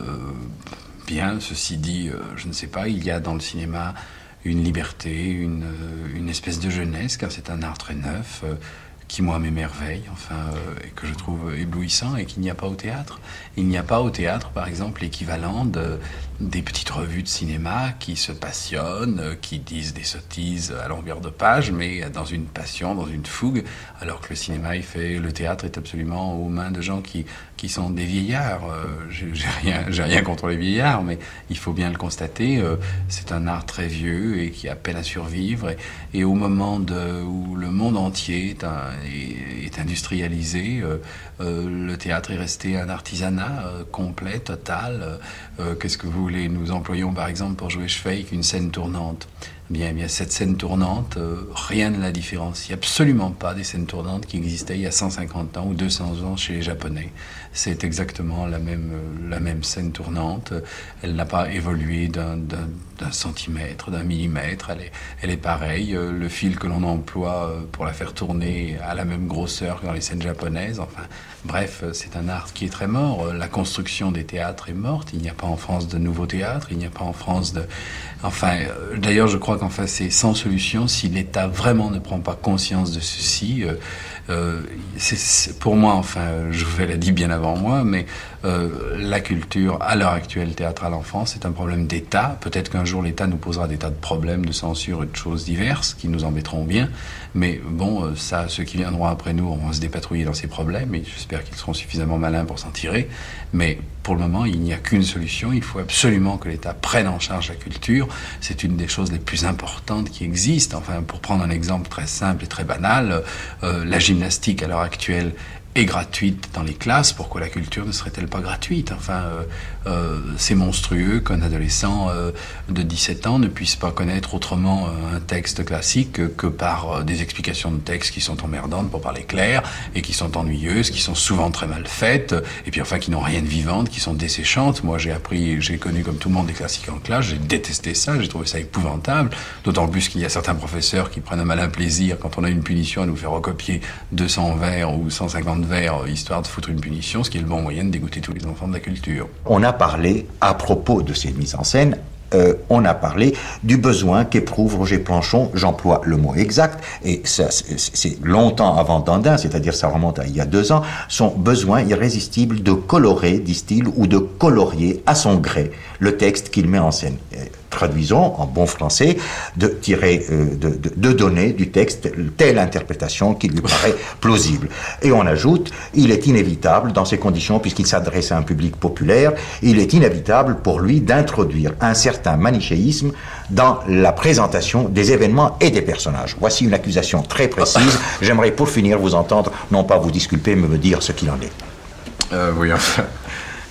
bien, ceci dit, euh, je ne sais pas, il y a dans le cinéma une liberté, une, une espèce de jeunesse, car c'est un art très neuf, euh, qui, moi, m'émerveille, enfin, euh, et que je trouve éblouissant, et qu'il n'y a pas au théâtre. Il n'y a pas au théâtre, par exemple, l'équivalent de, des petites revues de cinéma qui se passionnent, euh, qui disent des sottises à longueur de page, mais dans une passion, dans une fougue, alors que le cinéma, il fait, le théâtre est absolument aux mains de gens qui, qui sont des vieillards. Euh, j'ai, j'ai rien, j'ai rien contre les vieillards, mais il faut bien le constater, euh, c'est un art très vieux et qui a peine à survivre, et, et au moment de, où le monde entier est un, Est, est industrialisé. Euh, euh, le théâtre est resté un artisanat euh, complet, total. Euh, qu'est-ce que vous voulez? Nous employons par exemple pour jouer Schweik une scène tournante. Bien, bien, cette scène tournante, euh, rien ne la différencie. Absolument pas des scènes tournantes qui existaient il y a cent cinquante ans ou deux cents ans chez les Japonais. C'est exactement la même, euh, la même scène tournante. Elle n'a pas évolué d'un, d'un, d'un centimètre, d'un millimètre. Elle est, elle est pareille. Euh, le fil que l'on emploie euh, pour la faire tourner a la même grosseur que dans les scènes japonaises. Enfin, bref, c'est un art qui est très mort. La construction des théâtres est morte. Il n'y a pas en France de nouveaux théâtres. Il n'y a pas en France de... Enfin, euh, d'ailleurs, je crois qu'enfin, c'est sans solution si l'État vraiment ne prend pas conscience de ceci. Euh, euh, c'est, c'est, pour moi, enfin, je vous l'ai dit bien avant moi, mais euh, la culture, à l'heure actuelle, théâtrale en France, c'est un problème d'État. Peut-être qu'un jour, l'État nous posera des tas de problèmes de censure et de choses diverses qui nous embêteront bien. Mais bon, ça, ceux qui viendront après nous vont se dépatrouiller dans ces problèmes, et j'espère qu'ils seront suffisamment malins pour s'en tirer. Mais pour le moment, il n'y a qu'une solution. Il faut absolument que l'État prenne en charge la culture. C'est une des choses les plus importantes qui existent. Enfin, pour prendre un exemple très simple et très banal, euh, la gymnastique à l'heure actuelle est gratuite dans les classes. Pourquoi la culture ne serait-elle pas gratuite? Enfin, euh, euh, c'est monstrueux qu'un adolescent euh, de dix-sept ans ne puisse pas connaître autrement euh, un texte classique que, que par euh, des explications de texte qui sont emmerdantes, pour parler clair, et qui sont ennuyeuses, qui sont souvent très mal faites, et puis enfin qui n'ont rien de vivante, qui sont desséchantes. Moi, j'ai appris, j'ai connu comme tout le monde des classiques en classe, j'ai détesté ça, j'ai trouvé ça épouvantable, d'autant plus qu'il y a certains professeurs qui prennent un malin plaisir, quand on a une punition, à nous faire recopier deux cents vers ou cent cinquante vers, histoire de foutre une punition, ce qui est le bon moyen de dégoûter tous les enfants de la culture. On a parlé, à propos de ces mises en scène, euh, on a parlé du besoin qu'éprouve Roger Planchon, j'emploie le mot exact, et ça, c'est, c'est longtemps avant Dandin, c'est-à-dire ça remonte à il y a deux ans, son besoin irrésistible de colorer, disent-ils, ou de colorier à son gré le texte qu'il met en scène. Traduisons en bon français, de tirer, euh, de, de, de donner du texte telle interprétation qui lui paraît plausible. Et on ajoute, il est inévitable, dans ces conditions, puisqu'il s'adresse à un public populaire, il est inévitable pour lui d'introduire un certain manichéisme dans la présentation des événements et des personnages. Voici une accusation très précise. J'aimerais pour finir vous entendre, non pas vous disculper, mais me dire ce qu'il en est. Euh, oui, enfin...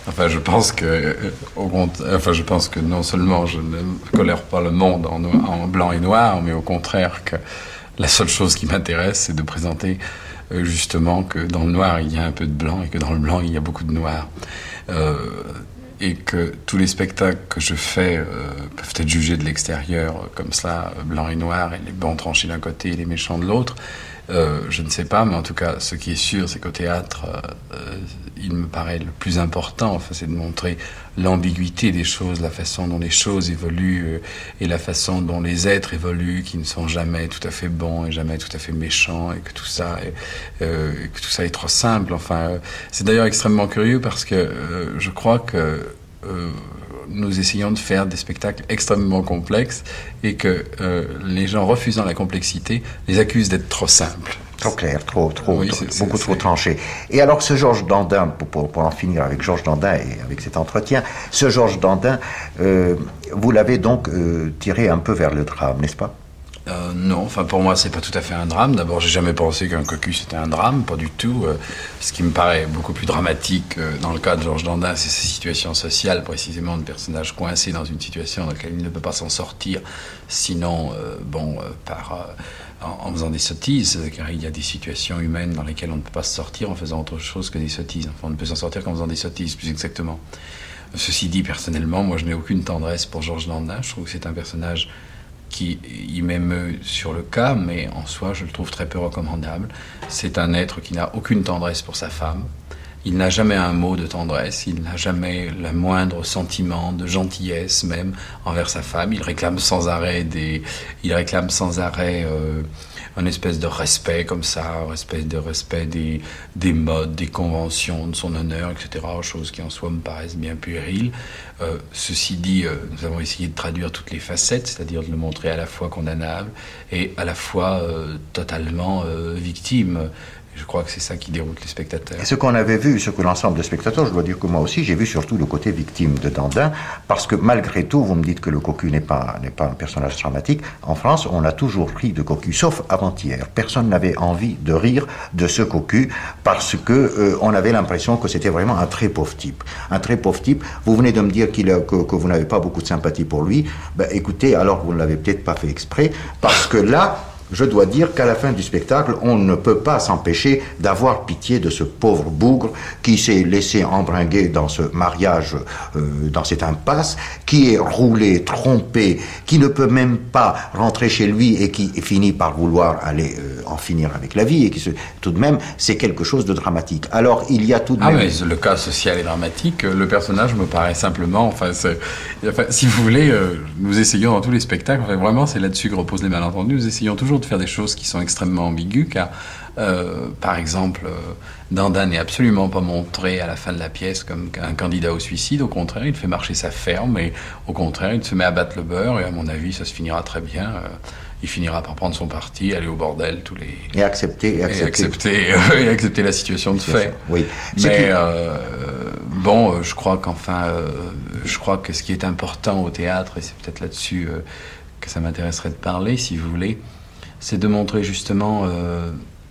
Enfin, je pense que, au contraire, enfin, je pense que non seulement je ne colère pas le monde en, en blanc et noir, mais au contraire que la seule chose qui m'intéresse, c'est de présenter euh, justement que dans le noir il y a un peu de blanc et que dans le blanc il y a beaucoup de noir. Euh, et que tous les spectacles que je fais euh, peuvent être jugés de l'extérieur euh, comme ça, blanc et noir, et les bons tranchés d'un côté et les méchants de l'autre. Euh, je ne sais pas, mais en tout cas, ce qui est sûr, c'est qu'au théâtre, euh, euh, il me paraît le plus important, enfin, c'est de montrer l'ambiguïté des choses, la façon dont les choses évoluent euh, et la façon dont les êtres évoluent, qui ne sont jamais tout à fait bons et jamais tout à fait méchants, et que tout ça est, euh, que tout ça est trop simple. Enfin, euh, c'est d'ailleurs extrêmement curieux parce que euh, je crois que euh, nous essayons de faire des spectacles extrêmement complexes et que euh, les gens refusant la complexité les accusent d'être trop simples. Trop clair, trop, trop, oui, trop c'est, beaucoup c'est, trop c'est... tranché. Et alors ce Georges Dandin, pour, pour, pour en finir avec Georges Dandin et avec cet entretien, ce Georges Dandin, euh, vous l'avez donc euh, tiré un peu vers le drame, n'est-ce pas ? Euh, non, enfin pour moi c'est pas tout à fait un drame. D'abord j'ai jamais pensé qu'un cocu c'était un drame, pas du tout. Euh, ce qui me paraît beaucoup plus dramatique euh, dans le cas de Georges Dandin, c'est sa situation sociale, précisément de personnage coincé dans une situation dans laquelle il ne peut pas s'en sortir, sinon euh, bon euh, par euh, en, en faisant des sottises, car il y a des situations humaines dans lesquelles on ne peut pas se sortir en faisant autre chose que des sottises. Enfin on ne peut s'en sortir qu'en faisant des sottises, plus exactement. Ceci dit, personnellement, moi je n'ai aucune tendresse pour Georges Dandin. Je trouve que c'est un personnage qui y m'émeut sur le cas, mais en soi, je le trouve très peu recommandable. C'est un être qui n'a aucune tendresse pour sa femme. Il n'a jamais un mot de tendresse, il n'a jamais le moindre sentiment de gentillesse même envers sa femme. Il réclame sans arrêt des, il réclame sans arrêt euh, un espèce de respect comme ça, un espèce de respect des, des modes, des conventions, de son honneur, et cetera. Choses qui en soi me paraissent bien puériles. Euh, ceci dit, euh, nous avons essayé de traduire toutes les facettes, c'est-à-dire de le montrer à la fois condamnable et à la fois euh, totalement euh, victime. Je crois que c'est ça qui déroute les spectateurs. Et ce qu'on avait vu, ce que l'ensemble des spectateurs, je dois dire que moi aussi, j'ai vu surtout le côté victime de Dandin, parce que malgré tout, vous me dites que le cocu n'est pas, n'est pas un personnage dramatique. En France, on a toujours ri de cocu, sauf avant-hier. Personne n'avait envie de rire de ce cocu, parce que euh, on avait l'impression que c'était vraiment un très pauvre type. Un très pauvre type. Vous venez de me dire qu'il a, que, que vous n'avez pas beaucoup de sympathie pour lui. Ben, écoutez, alors vous ne l'avez peut-être pas fait exprès, parce que là, je dois dire qu'à la fin du spectacle, on ne peut pas s'empêcher d'avoir pitié de ce pauvre bougre qui s'est laissé embringuer dans ce mariage, euh, dans cette impasse, qui est roulé, trompé, qui ne peut même pas rentrer chez lui et qui finit par vouloir aller euh, en finir avec la vie. Et qui se... Tout de même, c'est quelque chose de dramatique. Alors, il y a tout de ah même... Ah mais le cas social est dramatique. Le personnage me paraît simplement... Enfin, c'est... enfin si vous voulez, euh, nous essayons dans tous les spectacles, enfin, vraiment, c'est là-dessus que reposent les malentendus, nous essayons toujours de faire des choses qui sont extrêmement ambiguës, car euh, par exemple euh, Dandin n'est absolument pas montré à la fin de la pièce comme un candidat au suicide. Au contraire, il fait marcher sa ferme et au contraire il se met à battre le beurre, et à mon avis ça se finira très bien. euh, il finira par prendre son parti, aller au bordel tous les... Et accepter, et accepter. Et accepter, euh, et accepter la situation de fait. Oui. Mais euh, bon, euh, je crois qu'enfin, euh, je crois que ce qui est important au théâtre, et c'est peut-être là-dessus euh, que ça m'intéresserait de parler, si vous voulez, c'est de montrer justement euh,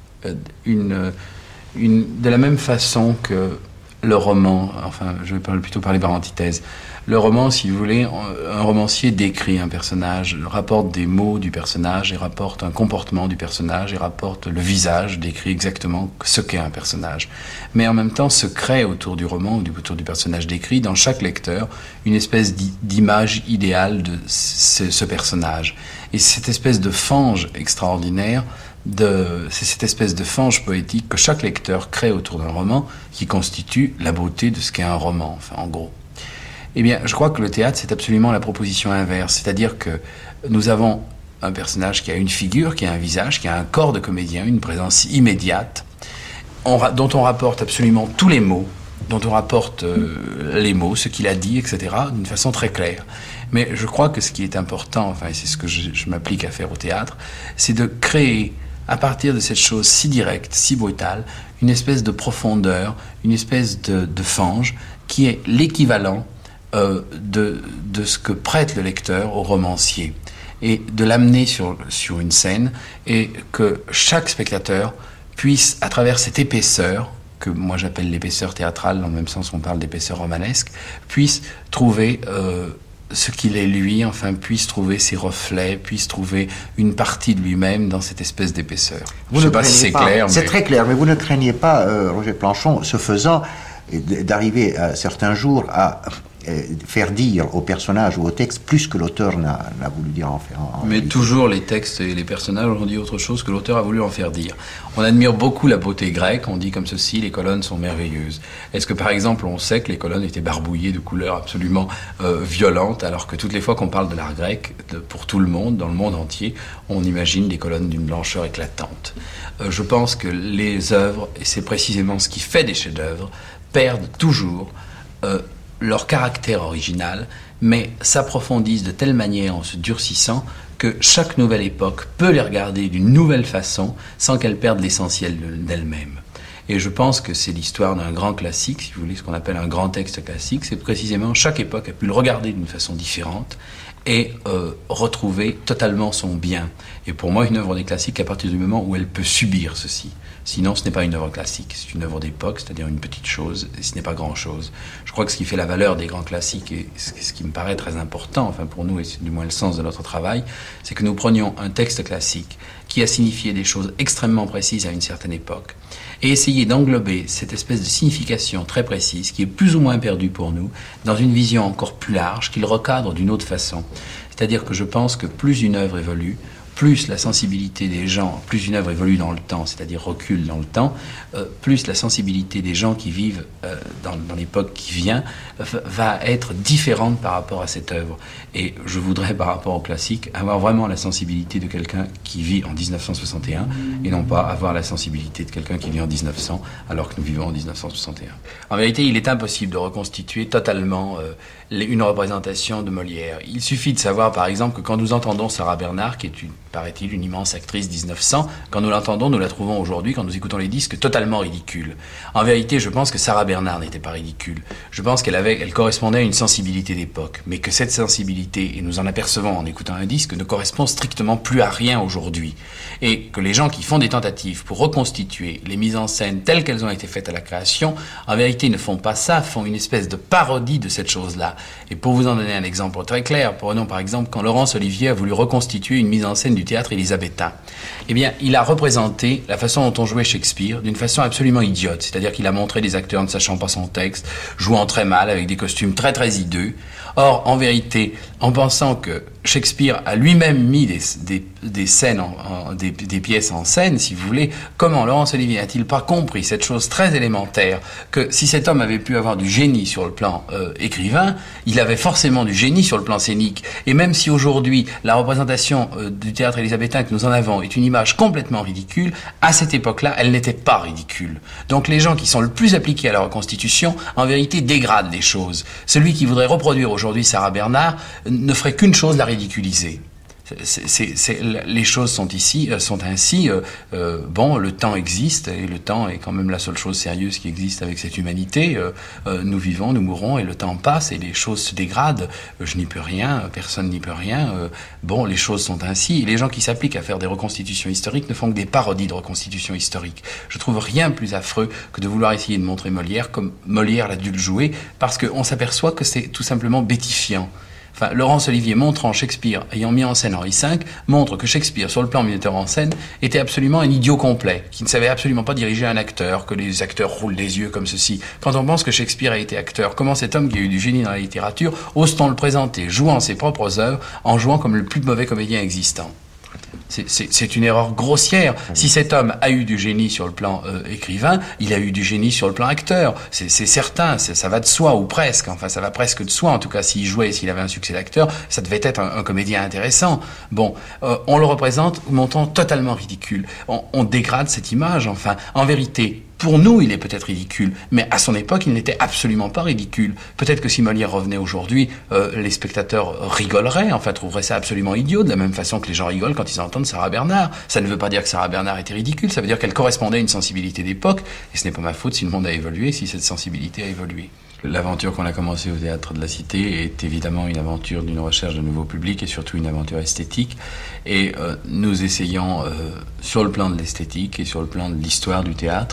une, une, de la même façon que le roman, enfin je vais plutôt parler par antithèse, le roman, si vous voulez, un romancier décrit un personnage, rapporte des mots du personnage et rapporte un comportement du personnage et rapporte le visage, décrit exactement ce qu'est un personnage. Mais en même temps se crée autour du roman, ou autour du personnage décrit, dans chaque lecteur, une espèce d'image idéale de ce, ce personnage. Et cette espèce de fange extraordinaire, de, c'est cette espèce de fange poétique que chaque lecteur crée autour d'un roman qui constitue la beauté de ce qu'est un roman, enfin en gros. Eh bien, je crois que le théâtre, c'est absolument la proposition inverse. C'est-à-dire que nous avons un personnage qui a une figure, qui a un visage, qui a un corps de comédien, une présence immédiate, on, dont on rapporte absolument tous les mots, dont on rapporte euh, les mots, ce qu'il a dit, et cetera, d'une façon très claire. Mais je crois que ce qui est important, enfin, et c'est ce que je, je m'applique à faire au théâtre, c'est de créer, à partir de cette chose si directe, si brutale, une espèce de profondeur, une espèce de, de fange, qui est l'équivalent Euh, de, de ce que prête le lecteur au romancier, et de l'amener sur, sur une scène, et que chaque spectateur puisse, à travers cette épaisseur que moi j'appelle l'épaisseur théâtrale, dans le même sens on parle d'épaisseur romanesque, puisse trouver euh, ce qu'il est lui, enfin puisse trouver ses reflets, puisse trouver une partie de lui-même dans cette espèce d'épaisseur. Vous Je ne sais pas si c'est pas, clair. C'est mais... très clair, mais vous ne craignez pas, euh, Roger Planchon, ce faisant, d'arriver à certains jours à faire dire au personnage ou au texte plus que l'auteur n'a, n'a voulu dire en faire. En Mais toujours les textes et les personnages ont dit autre chose que l'auteur a voulu en faire dire. On admire beaucoup la beauté grecque, on dit comme ceci, les colonnes sont merveilleuses. Est-ce que par exemple on sait que les colonnes étaient barbouillées de couleurs absolument euh, violentes, alors que toutes les fois qu'on parle de l'art grec, de, pour tout le monde, dans le monde entier, on imagine des colonnes d'une blancheur éclatante. Euh, je pense que les œuvres, et c'est précisément ce qui fait des chefs-d'œuvre, perdent toujours euh, leur caractère original, mais s'approfondissent de telle manière en se durcissant que chaque nouvelle époque peut les regarder d'une nouvelle façon sans qu'elle perde l'essentiel d'elle-même. Et je pense que c'est l'histoire d'un grand classique, si vous voulez, ce qu'on appelle un grand texte classique, c'est précisément chaque époque a pu le regarder d'une façon différente et euh, retrouver totalement son bien. Et pour moi, une œuvre des classiques, à partir du moment où elle peut subir ceci. Sinon, ce n'est pas une œuvre classique, c'est une œuvre d'époque, c'est-à-dire une petite chose, et ce n'est pas grand-chose. Je crois que ce qui fait la valeur des grands classiques, et ce qui me paraît très important, enfin pour nous, et c'est du moins le sens de notre travail, c'est que nous prenions un texte classique qui a signifié des choses extrêmement précises à une certaine époque, et essayer d'englober cette espèce de signification très précise, qui est plus ou moins perdue pour nous, dans une vision encore plus large, qui le recadre d'une autre façon. C'est-à-dire que je pense que plus une œuvre évolue, plus la sensibilité des gens, plus une œuvre évolue dans le temps, c'est-à-dire recule dans le temps, euh, plus la sensibilité des gens qui vivent euh, dans, dans l'époque qui vient euh, va être différente par rapport à cette œuvre. Et je voudrais, par rapport au classique, avoir vraiment la sensibilité de quelqu'un qui vit en dix-neuf cent soixante et un et non pas avoir la sensibilité de quelqu'un qui vit en dix-neuf cents alors que nous vivons en dix-neuf cent soixante et un. En vérité, il est impossible de reconstituer totalement euh, une représentation de Molière. Il suffit de savoir, par exemple, que quand nous entendons Sarah Bernhardt, qui est une paraît-il, une immense actrice dix-neuf cents. Quand nous l'entendons, nous la trouvons aujourd'hui, quand nous écoutons les disques, totalement ridicule. En vérité, je pense que Sarah Bernhardt n'était pas ridicule. Je pense qu'elle avait, elle correspondait à une sensibilité d'époque. Mais que cette sensibilité, et nous en apercevons en écoutant un disque, ne correspond strictement plus à rien aujourd'hui. Et que les gens qui font des tentatives pour reconstituer les mises en scène telles qu'elles ont été faites à la création, en vérité ne font pas ça, font une espèce de parodie de cette chose-là. Et pour vous en donner un exemple très clair, prenons par exemple quand Laurence Olivier a voulu reconstituer une mise en scène du théâtre élisabétain. Eh bien, il a représenté la façon dont on jouait Shakespeare d'une façon absolument idiote. C'est-à-dire qu'il a montré des acteurs ne sachant pas son texte, jouant très mal, avec des costumes très très hideux. Or, en vérité, en pensant que Shakespeare a lui-même mis des, des, des scènes, en, en, des, des pièces en scène, si vous voulez, comment Laurence Olivier n'a-t-il pas compris cette chose très élémentaire, que si cet homme avait pu avoir du génie sur le plan euh, écrivain, il avait forcément du génie sur le plan scénique. Et même si aujourd'hui, la représentation euh, du théâtre élisabétain que nous en avons est une image complètement ridicule, à cette époque-là, elle n'était pas ridicule. Donc les gens qui sont le plus appliqués à la reconstitution, en vérité, dégradent les choses. Celui qui voudrait reproduire aujourd'hui Sarah Bernhardt ne ferait qu'une chose, la ridiculiser. C'est, c'est, c'est, les choses sont ici, sont ainsi. Euh, euh, bon, le temps existe et le temps est quand même la seule chose sérieuse qui existe avec cette humanité. Euh, euh, nous vivons, nous mourons et le temps passe et les choses se dégradent. Euh, je n'y peux rien, personne n'y peut rien. Euh, bon, les choses sont ainsi. Et les gens qui s'appliquent à faire des reconstitutions historiques ne font que des parodies de reconstitutions historiques. Je trouve rien plus affreux que de vouloir essayer de montrer Molière comme Molière l'a dû le jouer, parce qu'on s'aperçoit que c'est tout simplement bêtifiant. Enfin, Laurence Olivier, montrant Shakespeare, ayant mis en scène Henri cinq, montre que Shakespeare, sur le plan metteur en scène, était absolument un idiot complet, qui ne savait absolument pas diriger un acteur, que les acteurs roulent des yeux comme ceci. Quand on pense que Shakespeare a été acteur, comment cet homme qui a eu du génie dans la littérature ose-t-on le présenter, jouant ses propres œuvres, en jouant comme le plus mauvais comédien existant ? C'est, c'est, c'est une erreur grossière. Si cet homme a eu du génie sur le plan euh, écrivain, il a eu du génie sur le plan acteur. C'est, c'est certain, c'est, ça va de soi, ou presque. Enfin, ça va presque de soi. En tout cas, s'il jouait, s'il avait un succès d'acteur, ça devait être un, un comédien intéressant. Bon, euh, on le représente montant totalement ridicule. On, on dégrade cette image. Enfin, en vérité, pour nous, il est peut-être ridicule, mais à son époque, il n'était absolument pas ridicule. Peut-être que si Molière revenait aujourd'hui, euh, les spectateurs rigoleraient, enfin trouveraient ça absolument idiot, de la même façon que les gens rigolent quand ils entendent Sarah Bernhardt. Ça ne veut pas dire que Sarah Bernhardt était ridicule, ça veut dire qu'elle correspondait à une sensibilité d'époque, et ce n'est pas ma faute si le monde a évolué, si cette sensibilité a évolué. L'aventure qu'on a commencée au Théâtre de la Cité est évidemment une aventure d'une recherche de nouveaux publics et surtout une aventure esthétique. Et euh, nous essayons, euh, sur le plan de l'esthétique et sur le plan de l'histoire du théâtre,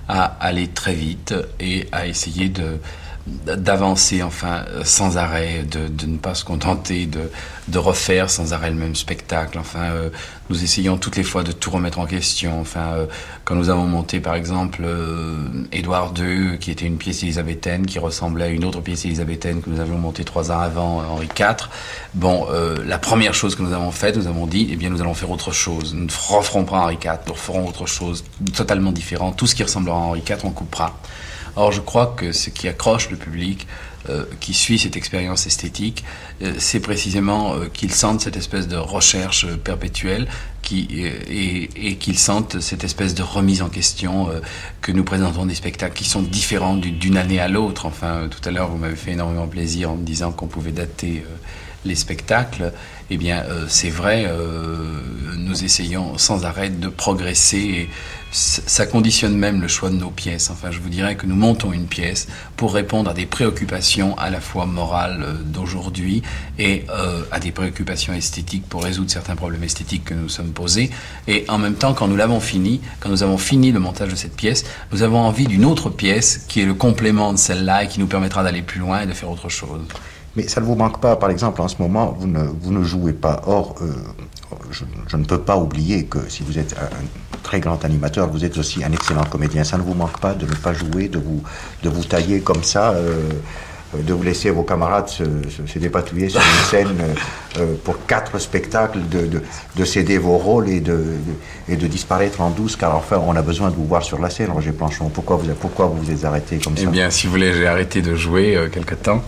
à aller très vite et à essayer de d'avancer enfin sans arrêt, de, de ne pas se contenter de, de refaire sans arrêt le même spectacle. Enfin, euh, nous essayons toutes les fois de tout remettre en question. Enfin, euh, quand nous avons monté par exemple euh, Édouard deux, qui était une pièce élisabéthaine qui ressemblait à une autre pièce élisabéthaine que nous avions montée trois ans avant, Henri quatre. Bon, euh, la première chose que nous avons faite, nous avons dit, eh bien, nous allons faire autre chose. Nous ne referons pas Henri quatre, nous referons autre chose, totalement différent. Tout ce qui ressemblera à Henri quatre, on coupera. Or, je crois que ce qui accroche le public euh, qui suit cette expérience esthétique, euh, c'est précisément euh, qu'ils sentent cette espèce de recherche euh, perpétuelle qui, euh, et, et qu'ils sentent cette espèce de remise en question euh, que nous présentons des spectacles qui sont différents d'une année à l'autre. Enfin, euh, tout à l'heure, vous m'avez fait énormément plaisir en me disant qu'on pouvait dater euh, les spectacles. Eh bien, euh, c'est vrai, euh, nous essayons sans arrêt de progresser et ça conditionne même le choix de nos pièces. Enfin, je vous dirais que nous montons une pièce pour répondre à des préoccupations à la fois morales d'aujourd'hui et euh, à des préoccupations esthétiques pour résoudre certains problèmes esthétiques que nous nous sommes posés. Et en même temps, quand nous l'avons fini, quand nous avons fini le montage de cette pièce, nous avons envie d'une autre pièce qui est le complément de celle-là et qui nous permettra d'aller plus loin et de faire autre chose. Mais ça ne vous manque pas, par exemple, en ce moment, vous ne, vous ne jouez pas. Or, euh, je, je ne peux pas oublier que si vous êtes un, un très grand animateur, vous êtes aussi un excellent comédien. Ça ne vous manque pas de ne pas jouer, de vous, de vous tailler comme ça, euh, de vous laisser vos camarades se, se, se dépatouiller sur une scène euh, pour quatre spectacles, de, de, de céder vos rôles et de, de, et de disparaître en douce, car enfin, on a besoin de vous voir sur la scène, Roger Planchon. Pourquoi vous, pourquoi vous vous êtes arrêté comme ça ? Eh bien, si vous voulez, j'ai arrêté de jouer euh, quelque temps.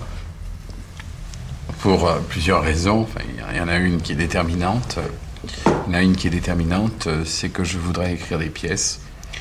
Pour euh, plusieurs raisons. Enfin, il y en a une qui est déterminante. Il y en a une qui est déterminante, c'est que je voudrais écrire des pièces.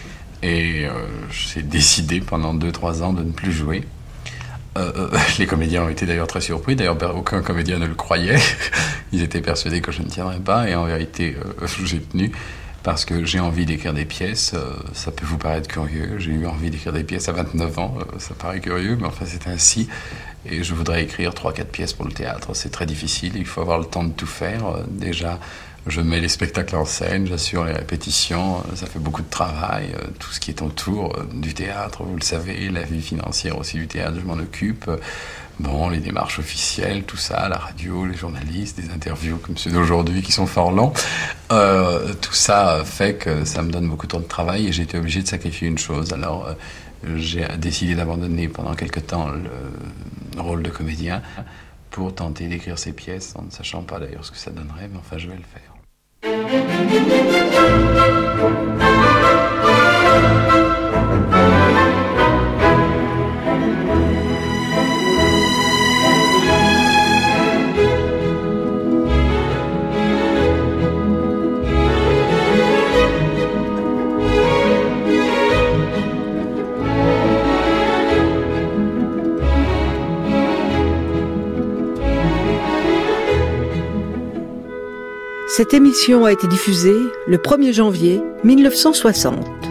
Et euh, j'ai décidé pendant deux trois ans de ne plus jouer. Euh, euh, les comédiens ont été d'ailleurs très surpris. D'ailleurs, aucun comédien ne le croyait. Ils étaient persuadés que je ne tiendrais pas. Et en vérité, euh, j'ai tenu. Parce que j'ai envie d'écrire des pièces. Euh, ça peut vous paraître curieux. J'ai eu envie d'écrire des pièces à vingt-neuf ans. Euh, ça paraît curieux, mais enfin, c'est ainsi. Et je voudrais écrire trois quatre pièces pour le théâtre. C'est très difficile, il faut avoir le temps de tout faire. Euh, déjà, je mets les spectacles en scène, j'assure les répétitions, euh, ça fait beaucoup de travail. Euh, tout ce qui est autour euh, du théâtre, vous le savez, la vie financière aussi du théâtre, je m'en occupe. Euh, bon, les démarches officielles, tout ça, la radio, les journalistes, des interviews comme ceux d'aujourd'hui qui sont fort longs. Euh, tout ça fait que ça me donne beaucoup de temps de travail et j'ai été obligé de sacrifier une chose. Alors, euh, j'ai décidé d'abandonner pendant quelque temps le rôle de comédien pour tenter d'écrire ces pièces en ne sachant pas d'ailleurs ce que ça donnerait, mais enfin je vais le faire. Cette émission a été diffusée le premier janvier mille neuf cent soixante.